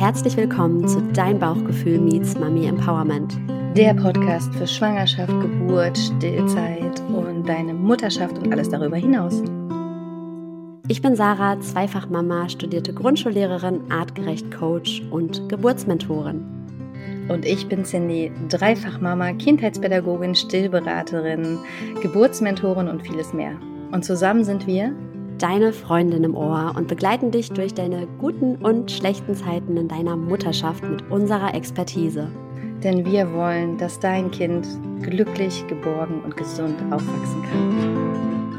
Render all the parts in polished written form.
herzlich willkommen zu Dein Bauchgefühl meets Mami Empowerment. Der Podcast für Schwangerschaft, Geburt, Stillzeit und deine Mutterschaft und alles darüber hinaus. Ich bin Sarah, Zweifachmama, studierte Grundschullehrerin, artgerecht Coach und Geburtsmentorin. Und ich bin Cindy, Dreifachmama, Kindheitspädagogin, Stillberaterin, Geburtsmentorin und vieles mehr. Und zusammen sind wir deine Freundin im Ohr und begleiten dich durch deine guten und schlechten Zeiten in deiner Mutterschaft mit unserer Expertise. Denn wir wollen, dass dein Kind glücklich, geborgen und gesund aufwachsen kann.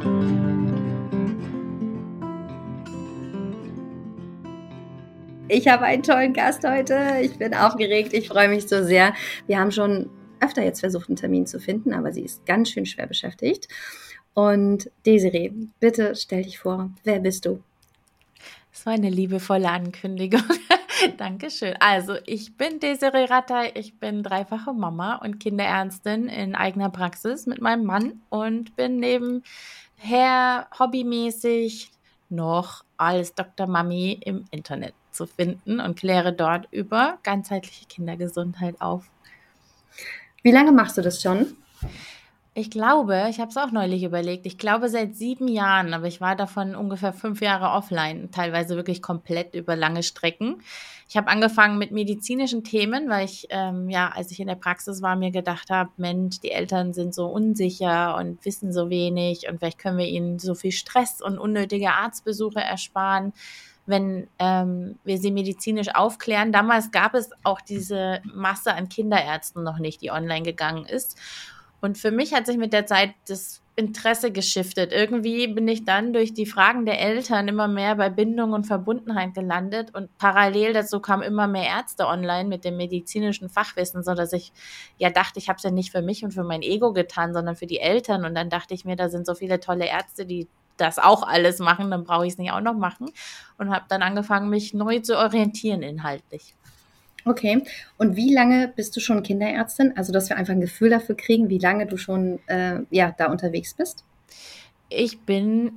Ich habe einen tollen Gast heute. Ich bin aufgeregt. Ich freue mich so sehr. Wir haben schon öfter jetzt versucht, einen Termin zu finden, aber sie ist ganz schön schwer beschäftigt. Und Desiree, bitte stell dich vor. Wer bist du? Das war eine liebevolle Ankündigung. Dankeschön. Also, ich bin Desiree Rattay. Ich bin dreifache Mama und Kinderärztin in eigener Praxis mit meinem Mann und bin nebenher hobbymäßig noch als Dr. Mami im Internet zu finden und kläre dort über ganzheitliche Kindergesundheit auf. Wie lange machst du das schon? Ich glaube, ich habe es auch neulich überlegt, ich glaube seit 7 Jahren, aber ich war davon ungefähr 5 Jahre offline, teilweise wirklich komplett über lange Strecken. Ich habe angefangen mit medizinischen Themen, weil ich, als ich in der Praxis war, mir gedacht habe, Mensch, die Eltern sind so unsicher und wissen so wenig und vielleicht können wir ihnen so viel Stress und unnötige Arztbesuche ersparen, wenn wir sie medizinisch aufklären. Damals gab es auch diese Masse an Kinderärzten noch nicht, die online gegangen ist. Und für mich hat sich mit der Zeit das Interesse geschiftet. Irgendwie bin ich dann durch die Fragen der Eltern immer mehr bei Bindung und Verbundenheit gelandet und parallel dazu kamen immer mehr Ärzte online mit dem medizinischen Fachwissen, sodass ich ja dachte, ich habe es ja nicht für mich und für mein Ego getan, sondern für die Eltern. Und dann dachte ich mir, da sind so viele tolle Ärzte, die das auch alles machen, dann brauche ich es nicht auch noch machen. Und habe dann angefangen, mich neu zu orientieren inhaltlich. Okay, und wie lange bist du schon Kinderärztin? Also, dass wir einfach ein Gefühl dafür kriegen, wie lange du schon da unterwegs bist? Ich bin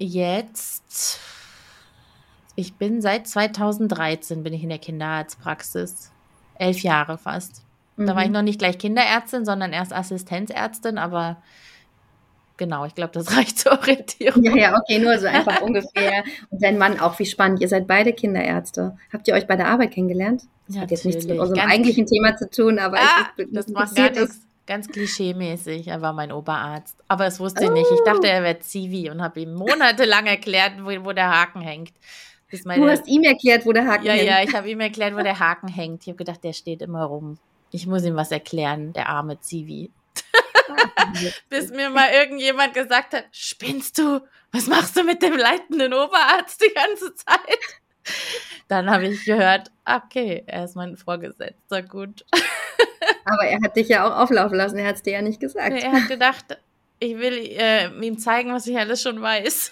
seit 2013 bin ich in der Kinderarztpraxis. 11 Jahre fast. Da war ich noch nicht gleich Kinderärztin, sondern erst Assistenzärztin, aber genau, ich glaube, das reicht zur Orientierung. Ja, okay, nur so einfach ungefähr. Und dein Mann auch, wie spannend. Ihr seid beide Kinderärzte. Habt ihr euch bei der Arbeit kennengelernt? Das hat jetzt nichts mit unserem eigentlichen Thema zu tun, aber das macht gar nichts. Ganz klischeemäßig. Er war mein Oberarzt. Aber das wusste ich nicht. Ich dachte, er wäre Zivi und habe ihm monatelang erklärt, wo der Haken hängt. Du hast ihm erklärt, wo der Haken hängt? Ja, ich habe ihm erklärt, wo der Haken hängt. Ich habe gedacht, der steht immer rum. Ich muss ihm was erklären, der arme Zivi. Bis mir mal irgendjemand gesagt hat, spinnst du? Was machst du mit dem leitenden Oberarzt die ganze Zeit? Dann habe ich gehört, okay, er ist mein Vorgesetzter, gut. Aber er hat dich ja auch auflaufen lassen, er hat es dir ja nicht gesagt. Er hat gedacht, ich will ihm zeigen, was ich alles schon weiß.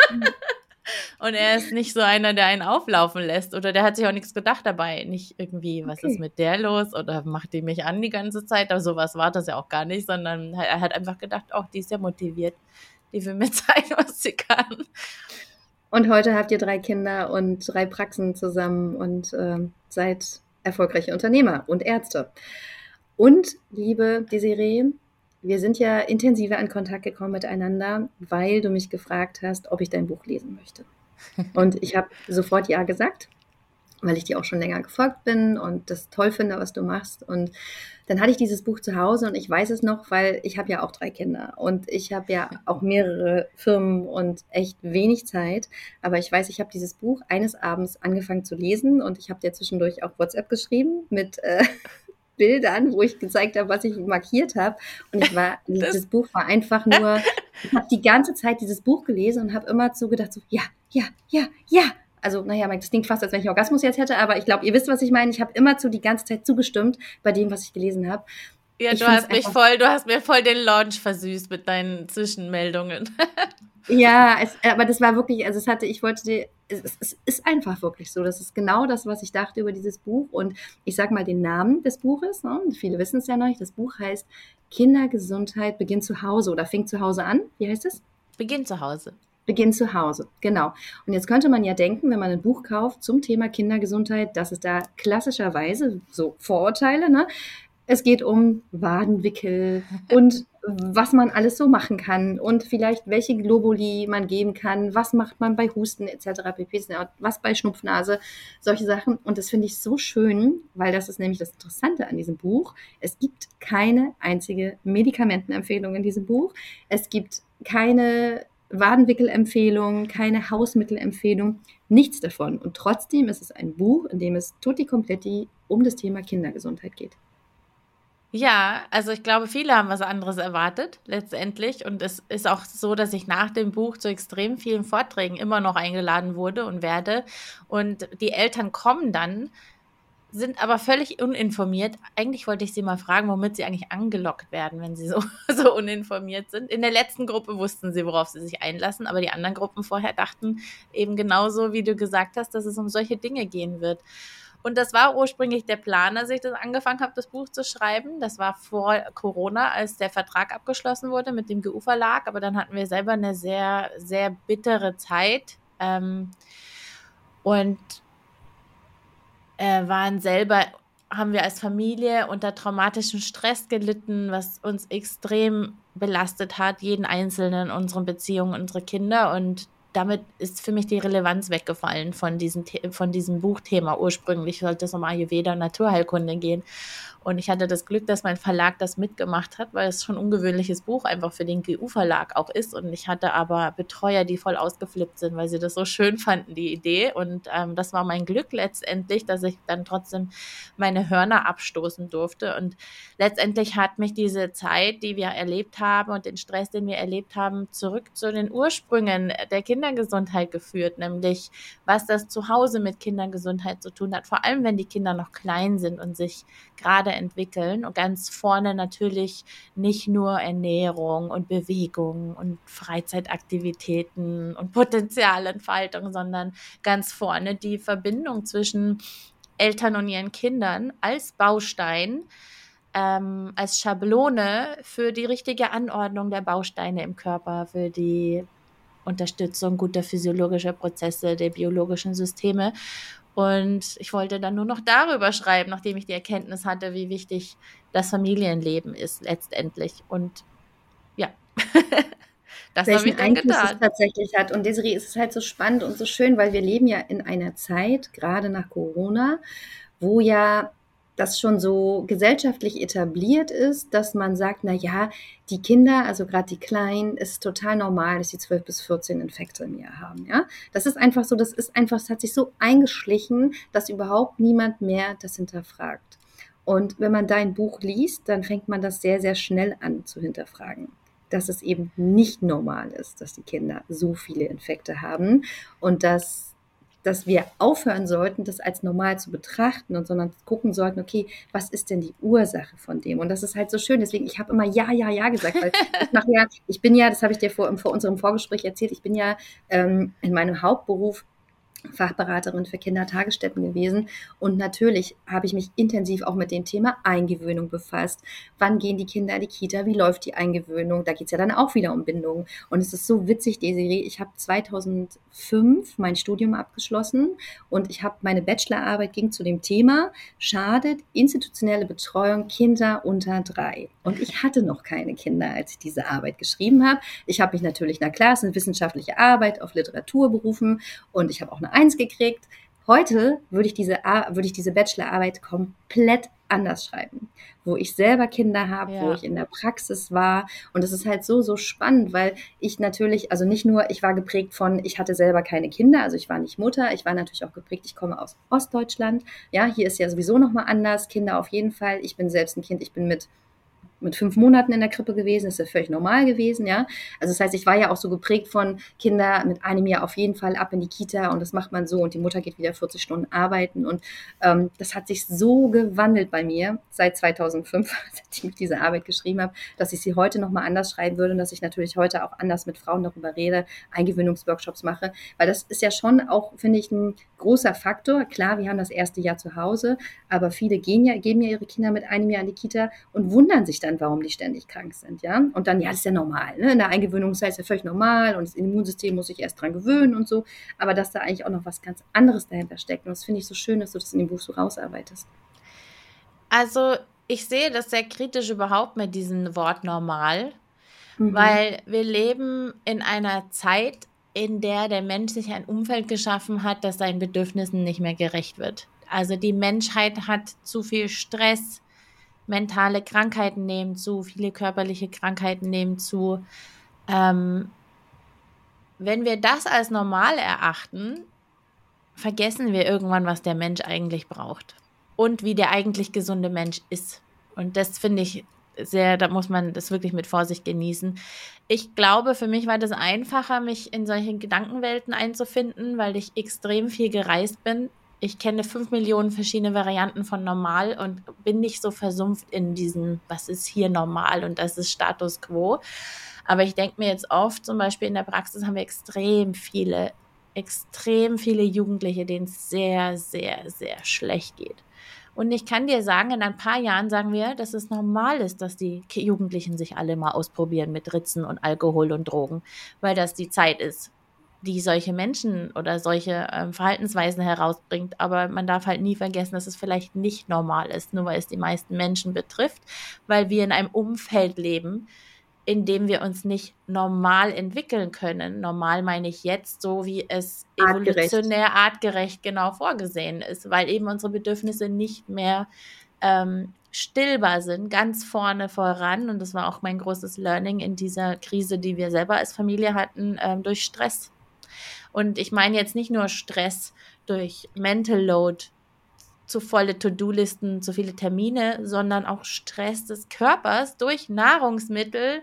Und er ist nicht so einer, der einen auflaufen lässt. Oder der hat sich auch nichts gedacht dabei. Nicht irgendwie, was ist mit der los? Oder macht die mich an die ganze Zeit? Aber sowas war das ja auch gar nicht. Sondern er hat einfach gedacht, die ist ja motiviert. Die will mir zeigen, was sie kann. Und heute habt ihr 3 Kinder und 3 Praxen zusammen und seid erfolgreiche Unternehmer und Ärzte. Und, liebe Desiree, wir sind ja intensiver in Kontakt gekommen miteinander, weil du mich gefragt hast, ob ich dein Buch lesen möchte. Und ich habe sofort ja gesagt, weil ich dir auch schon länger gefolgt bin und das toll finde, was du machst. Und dann hatte ich dieses Buch zu Hause und ich weiß es noch, weil ich habe ja auch 3 Kinder und ich habe ja auch mehrere Firmen und echt wenig Zeit. Aber ich weiß, ich habe dieses Buch eines Abends angefangen zu lesen und ich habe dir zwischendurch auch WhatsApp geschrieben mit Bildern, wo ich gezeigt habe, was ich markiert habe. Und dieses Buch war einfach nur, ich habe die ganze Zeit dieses Buch gelesen und habe immer so gedacht, so, ja. Also, das klingt fast, als wenn ich Orgasmus jetzt hätte, aber ich glaube, ihr wisst, was ich meine. Ich habe immer die ganze Zeit zugestimmt bei dem, was ich gelesen habe. Ja, du hast mir voll den Launch versüßt mit deinen Zwischenmeldungen. Ja, aber das war wirklich, also es ist einfach wirklich so. Das ist genau das, was ich dachte über dieses Buch. Und ich sag mal den Namen des Buches, ne? Viele wissen es ja noch nicht. Das Buch heißt Kindergesundheit beginnt zu Hause oder fängt zu Hause an. Wie heißt es? Beginnt zu Hause. Beginnt zu Hause, genau. Und jetzt könnte man ja denken, wenn man ein Buch kauft zum Thema Kindergesundheit, dass es da klassischerweise so Vorurteile, ne? Es geht um Wadenwickel und was man alles so machen kann und vielleicht welche Globuli man geben kann, was macht man bei Husten etc. pp. Was bei Schnupfnase, solche Sachen. Und das finde ich so schön, weil das ist nämlich das Interessante an diesem Buch. Es gibt keine einzige Medikamentenempfehlung in diesem Buch. Es gibt keine Wadenwickelempfehlung, keine Hausmittelempfehlung, nichts davon. Und trotzdem ist es ein Buch, in dem es tutti completi um das Thema Kindergesundheit geht. Ja, also ich glaube, viele haben was anderes erwartet letztendlich. Und es ist auch so, dass ich nach dem Buch zu extrem vielen Vorträgen immer noch eingeladen wurde und werde. Und die Eltern kommen dann, sind aber völlig uninformiert. Eigentlich wollte ich sie mal fragen, womit sie eigentlich angelockt werden, wenn sie so uninformiert sind. In der letzten Gruppe wussten sie, worauf sie sich einlassen, aber die anderen Gruppen vorher dachten eben genauso, wie du gesagt hast, dass es um solche Dinge gehen wird. Und das war ursprünglich der Plan, als ich das angefangen habe, das Buch zu schreiben. Das war vor Corona, als der Vertrag abgeschlossen wurde mit dem GU-Verlag. Aber dann hatten wir selber eine sehr, sehr bittere Zeit. Und haben wir als Familie unter traumatischem Stress gelitten, was uns extrem belastet hat, jeden Einzelnen, unseren Beziehungen, unsere Kinder. Und damit ist für mich die Relevanz weggefallen von diesem Buchthema. Ursprünglich sollte es um Ayurveda und Naturheilkunde gehen. Und ich hatte das Glück, dass mein Verlag das mitgemacht hat, weil es schon ein ungewöhnliches Buch einfach für den GU-Verlag auch ist. Und ich hatte aber Betreuer, die voll ausgeflippt sind, weil sie das so schön fanden, die Idee. Und das war mein Glück letztendlich, dass ich dann trotzdem meine Hörner abstoßen durfte. Und letztendlich hat mich diese Zeit, die wir erlebt haben und den Stress, den wir erlebt haben, zurück zu den Ursprüngen der Kindergesundheit geführt, nämlich was das zu Hause mit Kindergesundheit zu tun hat, vor allem wenn die Kinder noch klein sind und sich gerade entwickeln. Und ganz vorne natürlich nicht nur Ernährung und Bewegung und Freizeitaktivitäten und Potenzialentfaltung, sondern ganz vorne die Verbindung zwischen Eltern und ihren Kindern als Baustein, als Schablone für die richtige Anordnung der Bausteine im Körper, für die Unterstützung guter physiologischer Prozesse, der biologischen Systeme. Und ich wollte dann nur noch darüber schreiben, nachdem ich die Erkenntnis hatte, wie wichtig das Familienleben ist letztendlich. Und ja, das habe ich dann Einfluss es getan. tatsächlich hat. Und Desiree, es ist halt so spannend und so schön, weil wir leben ja in einer Zeit, gerade nach Corona, wo ja das schon so gesellschaftlich etabliert ist, dass man sagt, na ja, die Kinder, also gerade die Kleinen, ist total normal, dass sie 12 bis 14 Infekte im Jahr haben, ja. Das ist einfach so, es hat sich so eingeschlichen, dass überhaupt niemand mehr das hinterfragt. Und wenn man dein Buch liest, dann fängt man das sehr, sehr schnell an zu hinterfragen, dass es eben nicht normal ist, dass die Kinder so viele Infekte haben und dass wir aufhören sollten, das als normal zu betrachten und sondern gucken sollten, okay, was ist denn die Ursache von dem? Und das ist halt so schön. Deswegen, ich habe immer ja gesagt, weil ich bin ja, das habe ich dir vor unserem Vorgespräch erzählt, ich bin ja in meinem Hauptberuf Fachberaterin für Kindertagesstätten gewesen. Und natürlich habe ich mich intensiv auch mit dem Thema Eingewöhnung befasst. Wann gehen die Kinder in die Kita? Wie läuft die Eingewöhnung? Da geht es ja dann auch wieder um Bindung. Und es ist so witzig, Desiree, ich habe 2005 mein Studium abgeschlossen und ich habe meine Bachelorarbeit ging zu dem Thema, schadet institutionelle Betreuung Kinder unter 3. Und ich hatte noch keine Kinder, als ich diese Arbeit geschrieben habe. Ich habe mich natürlich, na klar, es ist eine wissenschaftliche Arbeit, auf Literatur berufen und ich habe auch eine 1 gekriegt. Heute würde ich diese Bachelorarbeit komplett anders schreiben, wo ich selber Kinder habe, Ja. wo ich in der Praxis war. Und es ist halt so, so spannend, weil ich natürlich, also nicht nur, ich war geprägt von, ich hatte selber keine Kinder, also ich war nicht Mutter, ich war natürlich auch geprägt, ich komme aus Ostdeutschland. Ja, hier ist ja sowieso nochmal anders, Kinder auf jeden Fall. Ich bin selbst ein Kind, ich bin mit 5 Monaten in der Krippe gewesen, ist ja völlig normal gewesen, ja. Also das heißt, ich war ja auch so geprägt von Kinder mit einem Jahr auf jeden Fall ab in die Kita und das macht man so und die Mutter geht wieder 40 Stunden arbeiten und das hat sich so gewandelt bei mir seit 2005, seitdem ich diese Arbeit geschrieben habe, dass ich sie heute nochmal anders schreiben würde und dass ich natürlich heute auch anders mit Frauen darüber rede, Eingewöhnungsworkshops mache, weil das ist ja schon auch, finde ich, ein großer Faktor. Klar, wir haben das erste Jahr zu Hause, aber viele geben ja ihre Kinder mit einem Jahr in die Kita und wundern sich Zustand, warum die ständig krank sind, ja. Und dann, ja, das ist ja normal, ne? In der Eingewöhnungszeit ist ja völlig normal und das Immunsystem muss sich erst dran gewöhnen und so. Aber dass da eigentlich auch noch was ganz anderes dahinter steckt. Und das finde ich so schön, dass du das in dem Buch so rausarbeitest. Also ich sehe das sehr kritisch überhaupt mit diesem Wort normal, weil wir leben in einer Zeit, in der der Mensch sich ein Umfeld geschaffen hat, das seinen Bedürfnissen nicht mehr gerecht wird. Also die Menschheit hat zu viel Stress, mentale Krankheiten nehmen zu, viele körperliche Krankheiten nehmen zu. Wenn wir das als normal erachten, vergessen wir irgendwann, was der Mensch eigentlich braucht und wie der eigentlich gesunde Mensch ist. Und das finde ich sehr, da muss man das wirklich mit Vorsicht genießen. Ich glaube, für mich war das einfacher, mich in solche Gedankenwelten einzufinden, weil ich extrem viel gereist bin. Ich kenne 5 Millionen verschiedene Varianten von normal und bin nicht so versumpft in diesem, was ist hier normal und das ist Status quo. Aber ich denke mir jetzt oft, zum Beispiel in der Praxis haben wir extrem viele Jugendliche, denen es sehr, sehr, sehr schlecht geht. Und ich kann dir sagen, in ein paar Jahren sagen wir, dass es normal ist, dass die Jugendlichen sich alle mal ausprobieren mit Ritzen und Alkohol und Drogen, weil das die Zeit ist, die solche Menschen oder solche Verhaltensweisen herausbringt. Aber man darf halt nie vergessen, dass es vielleicht nicht normal ist, nur weil es die meisten Menschen betrifft, weil wir in einem Umfeld leben, in dem wir uns nicht normal entwickeln können. Normal meine ich jetzt so, wie es evolutionär artgerecht genau vorgesehen ist, weil eben unsere Bedürfnisse nicht mehr stillbar sind, ganz vorne voran. Und das war auch mein großes Learning in dieser Krise, die wir selber als Familie hatten, durch Stress. Und ich meine jetzt nicht nur Stress durch Mental Load, zu volle To-Do-Listen, zu viele Termine, sondern auch Stress des Körpers durch Nahrungsmittel,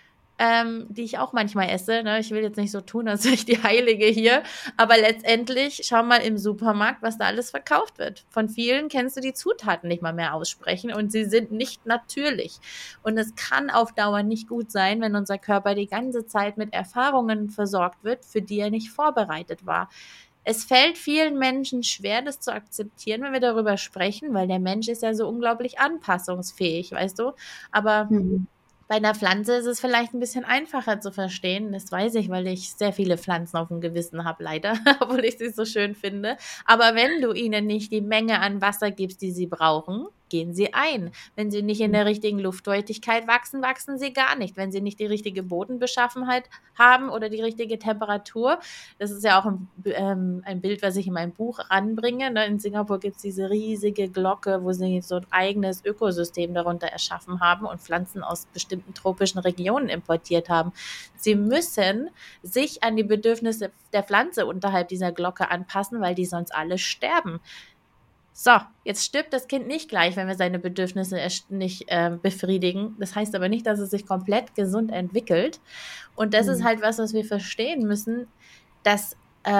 die ich auch manchmal esse. Ne? Ich will jetzt nicht so tun, als wäre ich die Heilige hier, aber letztendlich schau mal im Supermarkt, was da alles verkauft wird. Von vielen kennst du die Zutaten nicht mal mehr aussprechen und sie sind nicht natürlich. Und es kann auf Dauer nicht gut sein, wenn unser Körper die ganze Zeit mit Erfahrungen versorgt wird, für die er nicht vorbereitet war. Es fällt vielen Menschen schwer, das zu akzeptieren, wenn wir darüber sprechen, weil der Mensch ist ja so unglaublich anpassungsfähig, weißt du? Aber bei einer Pflanze ist es vielleicht ein bisschen einfacher zu verstehen. Das weiß ich, weil ich sehr viele Pflanzen auf dem Gewissen habe, leider, obwohl ich sie so schön finde. Aber wenn du ihnen nicht die Menge an Wasser gibst, die sie brauchen, gehen sie ein. Wenn sie nicht in der richtigen Luftfeuchtigkeit wachsen, wachsen sie gar nicht. Wenn sie nicht die richtige Bodenbeschaffenheit haben oder die richtige Temperatur, das ist ja auch ein Bild, was ich in meinem Buch anbringe. In Singapur gibt es diese riesige Glocke, wo sie so ein eigenes Ökosystem darunter erschaffen haben und Pflanzen aus bestimmten tropischen Regionen importiert haben. Sie müssen sich an die Bedürfnisse der Pflanze unterhalb dieser Glocke anpassen, weil die sonst alle sterben. So, jetzt stirbt das Kind nicht gleich, wenn wir seine Bedürfnisse nicht befriedigen. Das heißt aber nicht, dass es sich komplett gesund entwickelt. Und das ist halt was wir verstehen müssen, dass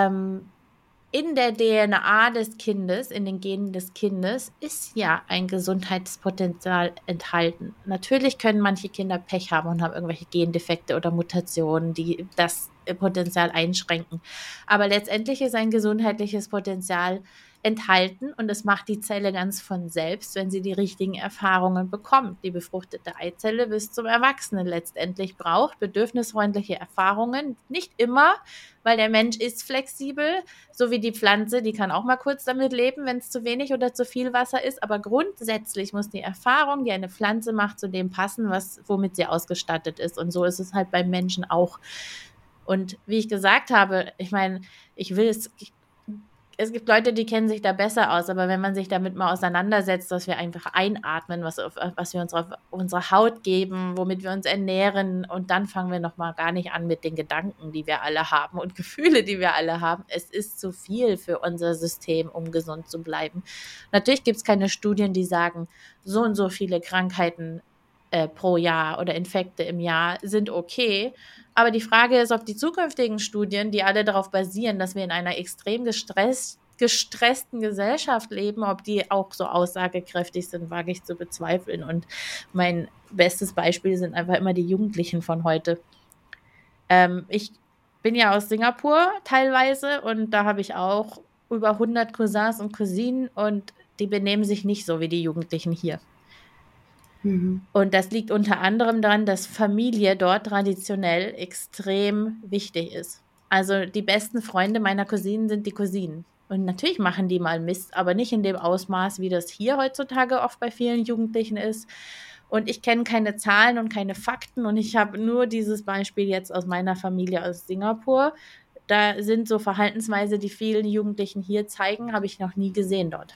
in der DNA des Kindes, in den Genen des Kindes, ist ja ein Gesundheitspotenzial enthalten. Natürlich können manche Kinder Pech haben und haben irgendwelche Gendefekte oder Mutationen, die das Potenzial einschränken. Aber letztendlich ist ein gesundheitliches Potenzial enthalten und das macht die Zelle ganz von selbst, wenn sie die richtigen Erfahrungen bekommt. Die befruchtete Eizelle bis zum Erwachsenen letztendlich braucht bedürfnisfreundliche Erfahrungen. Nicht immer, weil der Mensch ist flexibel, so wie die Pflanze, die kann auch mal kurz damit leben, wenn es zu wenig oder zu viel Wasser ist, aber grundsätzlich muss die Erfahrung, die eine Pflanze macht, zu dem passen, womit sie ausgestattet ist. Und so ist es halt beim Menschen auch. Und wie ich gesagt habe, ich meine, es gibt Leute, die kennen sich da besser aus, aber wenn man sich damit mal auseinandersetzt, dass wir einfach einatmen, was wir unserer Haut geben, womit wir uns ernähren und dann fangen wir nochmal gar nicht an mit den Gedanken, die wir alle haben und Gefühle, die wir alle haben. Es ist zu viel für unser System, um gesund zu bleiben. Natürlich gibt es keine Studien, die sagen, so und so viele Krankheiten pro Jahr oder Infekte im Jahr sind okay. Aber die Frage ist, ob die zukünftigen Studien, die alle darauf basieren, dass wir in einer extrem gestressten Gesellschaft leben, ob die auch so aussagekräftig sind, wage ich zu bezweifeln. Und mein bestes Beispiel sind einfach immer die Jugendlichen von heute. Ich bin ja aus Singapur teilweise und da habe ich auch über 100 Cousins und Cousinen und die benehmen sich nicht so wie die Jugendlichen hier. Und das liegt unter anderem daran, dass Familie dort traditionell extrem wichtig ist. Also die besten Freunde meiner Cousinen sind die Cousinen. Und natürlich machen die mal Mist, aber nicht in dem Ausmaß, wie das hier heutzutage oft bei vielen Jugendlichen ist. Und ich kenne keine Zahlen und keine Fakten und ich habe nur dieses Beispiel jetzt aus meiner Familie aus Singapur. Da sind so Verhaltensweise, die vielen Jugendlichen hier zeigen, habe ich noch nie gesehen dort.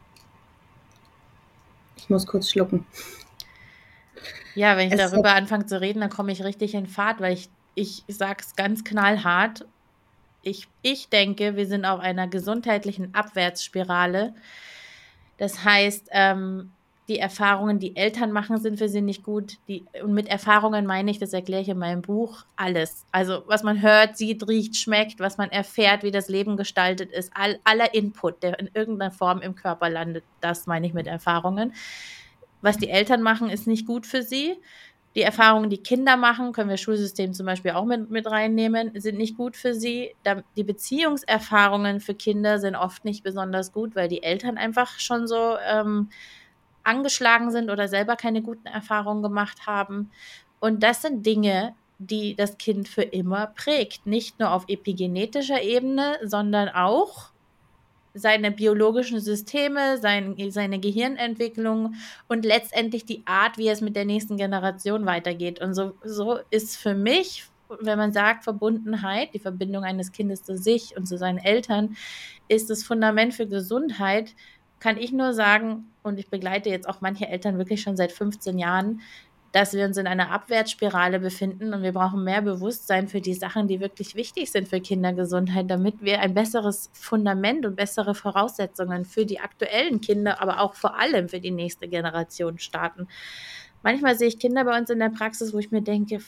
Ich muss kurz schlucken. Ja, wenn ich darüber anfange zu reden, dann komme ich richtig in Fahrt, weil ich sage es ganz knallhart. Ich denke, wir sind auf einer gesundheitlichen Abwärtsspirale. Das heißt, die Erfahrungen, die Eltern machen, sind für sie nicht gut. Und mit Erfahrungen meine ich, das erkläre ich in meinem Buch, alles. Also was man hört, sieht, riecht, schmeckt, was man erfährt, wie das Leben gestaltet ist, aller Input, der in irgendeiner Form im Körper landet, das meine ich mit Erfahrungen. Was die Eltern machen, ist nicht gut für sie. Die Erfahrungen, die Kinder machen, können wir Schulsystem zum Beispiel auch mit reinnehmen, sind nicht gut für sie. Die Beziehungserfahrungen für Kinder sind oft nicht besonders gut, weil die Eltern einfach schon so angeschlagen sind oder selber keine guten Erfahrungen gemacht haben. Und das sind Dinge, die das Kind für immer prägt. Nicht nur auf epigenetischer Ebene, sondern auch seine biologischen Systeme, seine Gehirnentwicklung und letztendlich die Art, wie es mit der nächsten Generation weitergeht. Und so ist für mich, wenn man sagt Verbundenheit, die Verbindung eines Kindes zu sich und zu seinen Eltern, ist das Fundament für Gesundheit, kann ich nur sagen, und ich begleite jetzt auch manche Eltern wirklich schon seit 15 Jahren, dass wir uns in einer Abwärtsspirale befinden und wir brauchen mehr Bewusstsein für die Sachen, die wirklich wichtig sind für Kindergesundheit, damit wir ein besseres Fundament und bessere Voraussetzungen für die aktuellen Kinder, aber auch vor allem für die nächste Generation starten. Manchmal sehe ich Kinder bei uns in der Praxis, wo ich mir denke,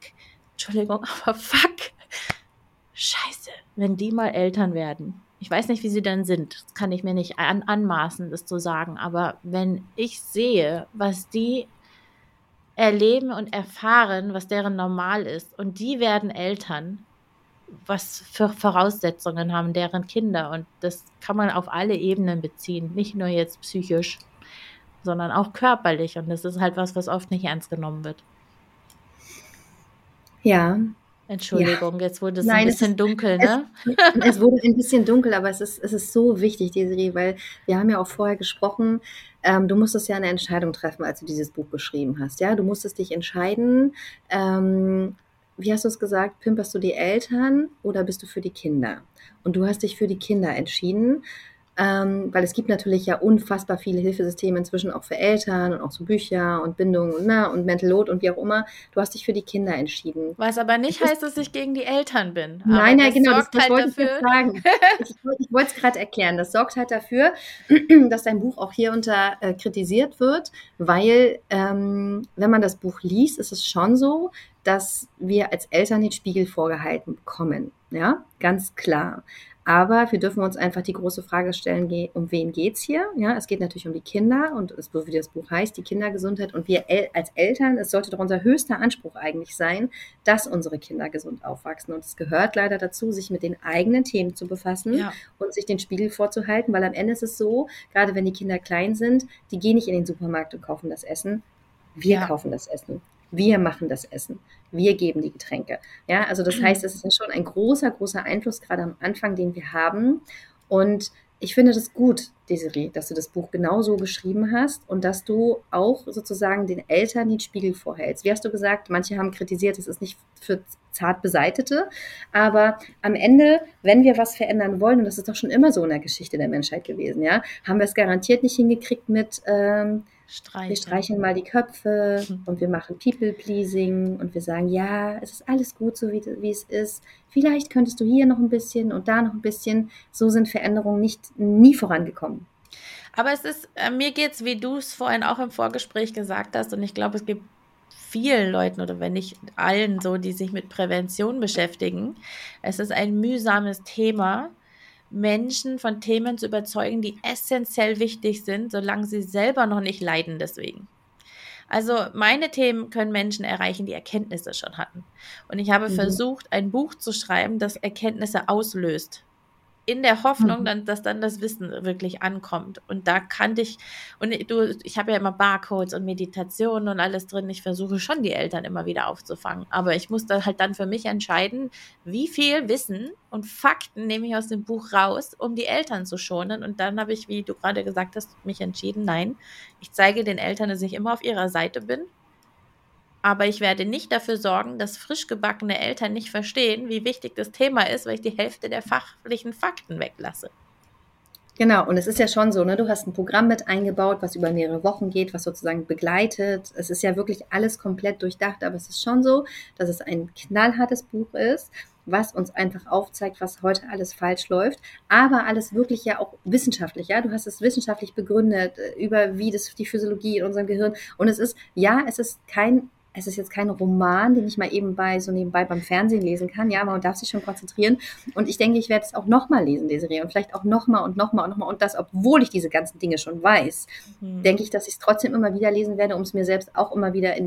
Scheiße, wenn die mal Eltern werden. Ich weiß nicht, wie sie dann sind. Das kann ich mir nicht anmaßen, das zu sagen. Aber wenn ich sehe, was die erleben und erfahren, was deren normal ist. Und die werden Eltern, was für Voraussetzungen haben deren Kinder. Und das kann man auf alle Ebenen beziehen. Nicht nur jetzt psychisch, sondern auch körperlich. Und das ist halt was oft nicht ernst genommen wird. Ja. Entschuldigung, jetzt wurde es ein bisschen dunkel, ne? Es wurde ein bisschen dunkel, aber es ist so wichtig, Desiree, weil wir haben ja auch vorher gesprochen, du musstest ja eine Entscheidung treffen, als du dieses Buch geschrieben hast. Ja, du musstest dich entscheiden, wie hast du es gesagt, pimperst du die Eltern oder bist du für die Kinder? Und du hast dich für die Kinder entschieden, weil es gibt natürlich ja unfassbar viele Hilfesysteme inzwischen auch für Eltern und auch so Bücher und Bindung und Mental Load und wie auch immer. Du hast dich für die Kinder entschieden. Was aber nicht heißt, dass ich gegen die Eltern bin. Nein, genau, das wollte ich jetzt sagen. Ich wollte es gerade erklären. Das sorgt halt dafür, dass dein Buch auch hierunter kritisiert wird, weil wenn man das Buch liest, ist es schon so, dass wir als Eltern den Spiegel vorgehalten bekommen. Ja, ganz klar. Aber wir dürfen uns einfach die große Frage stellen, um wen geht's hier? Ja, es geht natürlich um die Kinder und wie das Buch heißt, die Kindergesundheit. Und wir als Eltern, es sollte doch unser höchster Anspruch eigentlich sein, dass unsere Kinder gesund aufwachsen. Und es gehört leider dazu, sich mit den eigenen Themen zu befassen und sich den Spiegel vorzuhalten, weil am Ende ist es so, gerade wenn die Kinder klein sind, die gehen nicht in den Supermarkt und kaufen das Essen. Wir kaufen das Essen. Wir machen das Essen. Wir geben die Getränke. Ja, also das heißt, es ist ja schon ein großer, großer Einfluss gerade am Anfang, den wir haben. Und ich finde das gut, Desiree, dass du das Buch genau so geschrieben hast und dass du auch sozusagen den Eltern den Spiegel vorhältst. Wie hast du gesagt, manche haben kritisiert, es ist nicht für zart Beseitete, aber am Ende, wenn wir was verändern wollen, und das ist doch schon immer so in der Geschichte der Menschheit gewesen, ja, haben wir es garantiert nicht hingekriegt mit wir streichen mal die Köpfe und wir machen People-Pleasing und wir sagen, ja, es ist alles gut, so wie es ist. Vielleicht könntest du hier noch ein bisschen und da noch ein bisschen. So sind Veränderungen nie vorangekommen. Aber mir geht's, wie du es vorhin auch im Vorgespräch gesagt hast, und ich glaube, es gibt vielen Leuten oder wenn nicht allen so, die sich mit Prävention beschäftigen. Es ist ein mühsames Thema, Menschen von Themen zu überzeugen, die essentiell wichtig sind, solange sie selber noch nicht leiden deswegen. Also meine Themen können Menschen erreichen, die Erkenntnisse schon hatten. Und ich habe versucht, ein Buch zu schreiben, das Erkenntnisse auslöst. in der Hoffnung, dass dann das Wissen wirklich ankommt. Und da kannte ich, ich habe ja immer Barcodes und Meditationen und alles drin. Ich versuche schon, die Eltern immer wieder aufzufangen. Aber ich musste halt dann für mich entscheiden, wie viel Wissen und Fakten nehme ich aus dem Buch raus, um die Eltern zu schonen. Und dann habe ich, wie du gerade gesagt hast, mich entschieden, nein, ich zeige den Eltern, dass ich immer auf ihrer Seite bin. Aber ich werde nicht dafür sorgen, dass frisch gebackene Eltern nicht verstehen, wie wichtig das Thema ist, weil ich die Hälfte der fachlichen Fakten weglasse. Genau, und es ist ja schon so, ne, du hast ein Programm mit eingebaut, was über mehrere Wochen geht, was sozusagen begleitet. Es ist ja wirklich alles komplett durchdacht, aber es ist schon so, dass es ein knallhartes Buch ist, was uns einfach aufzeigt, was heute alles falsch läuft, aber alles wirklich ja auch wissenschaftlich, ja. Du hast es wissenschaftlich begründet, über wie das die Physiologie in unserem Gehirn, und es ist jetzt kein Roman, den ich mal eben so nebenbei beim Fernsehen lesen kann. Ja, man darf sich schon konzentrieren. Und ich denke, ich werde es auch nochmal lesen, Desiree. Und vielleicht auch nochmal und nochmal und nochmal. Und das, obwohl ich diese ganzen Dinge schon weiß, denke ich, dass ich es trotzdem immer wieder lesen werde, um es mir selbst auch immer wieder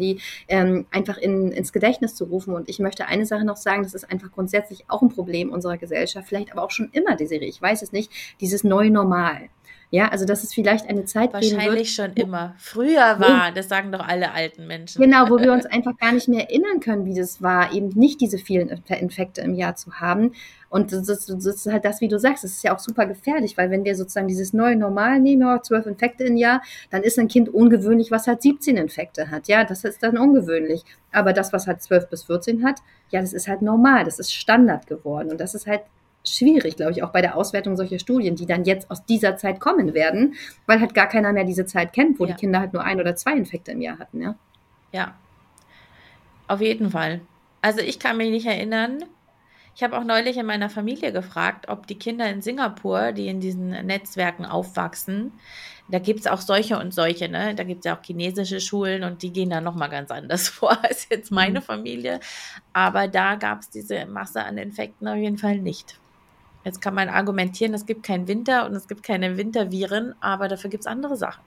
ins Gedächtnis zu rufen. Und ich möchte eine Sache noch sagen, das ist einfach grundsätzlich auch ein Problem unserer Gesellschaft. Vielleicht aber auch schon immer, Desiree. Ich weiß es nicht. Dieses neue Normal. Ja, also dass es vielleicht eine Zeit geben wird. Wahrscheinlich schon immer. Früher war, das sagen doch alle alten Menschen. Genau, wo wir uns einfach gar nicht mehr erinnern können, wie das war, eben nicht diese vielen Infekte im Jahr zu haben. Und das ist halt das, wie du sagst, das ist ja auch super gefährlich, weil wenn wir sozusagen dieses neue Normal nehmen, 12 Infekte im Jahr, dann ist ein Kind ungewöhnlich, was halt 17 Infekte hat. Ja, das ist dann ungewöhnlich. Aber das, was halt 12 bis 14 hat, ja, das ist halt normal, das ist Standard geworden. Und das ist halt schwierig, glaube ich, auch bei der Auswertung solcher Studien, die dann jetzt aus dieser Zeit kommen werden, weil halt gar keiner mehr diese Zeit kennt, wo die Kinder halt nur 1 oder 2 Infekte im Jahr hatten, ja. Ja, auf jeden Fall. Also ich kann mich nicht erinnern. Ich habe auch neulich in meiner Familie gefragt, ob die Kinder in Singapur, die in diesen Netzwerken aufwachsen, da gibt es auch solche und solche, ne? Da gibt es ja auch chinesische Schulen und die gehen da nochmal ganz anders vor als jetzt meine Familie. Aber da gab es diese Masse an Infekten auf jeden Fall nicht. Jetzt kann man argumentieren, es gibt keinen Winter und es gibt keine Winterviren, aber dafür gibt es andere Sachen.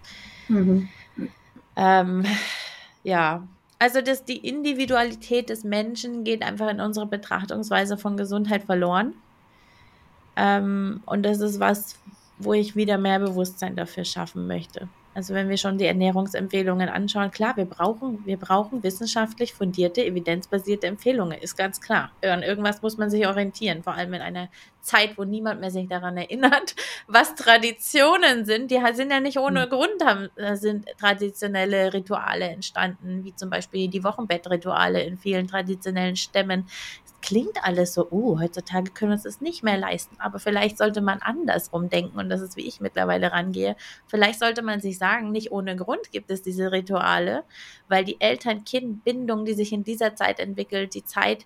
Ja, also die Individualität des Menschen geht einfach in unserer Betrachtungsweise von Gesundheit verloren. Und das ist was, wo ich wieder mehr Bewusstsein dafür schaffen möchte. Also wenn wir schon die Ernährungsempfehlungen anschauen, klar, wir brauchen wissenschaftlich fundierte, evidenzbasierte Empfehlungen, ist ganz klar. An irgendwas muss man sich orientieren, vor allem in einer Zeit, wo niemand mehr sich daran erinnert, was Traditionen sind. Die sind ja nicht ohne Grund, sind traditionelle Rituale entstanden, wie zum Beispiel die Wochenbettrituale in vielen traditionellen Stämmen. Klingt alles so, heutzutage können wir uns das nicht mehr leisten, aber vielleicht sollte man andersrum denken, und das ist, wie ich mittlerweile rangehe. Vielleicht sollte man sich sagen, nicht ohne Grund gibt es diese Rituale, weil die Eltern-Kind-Bindung, die sich in dieser Zeit entwickelt, die Zeit,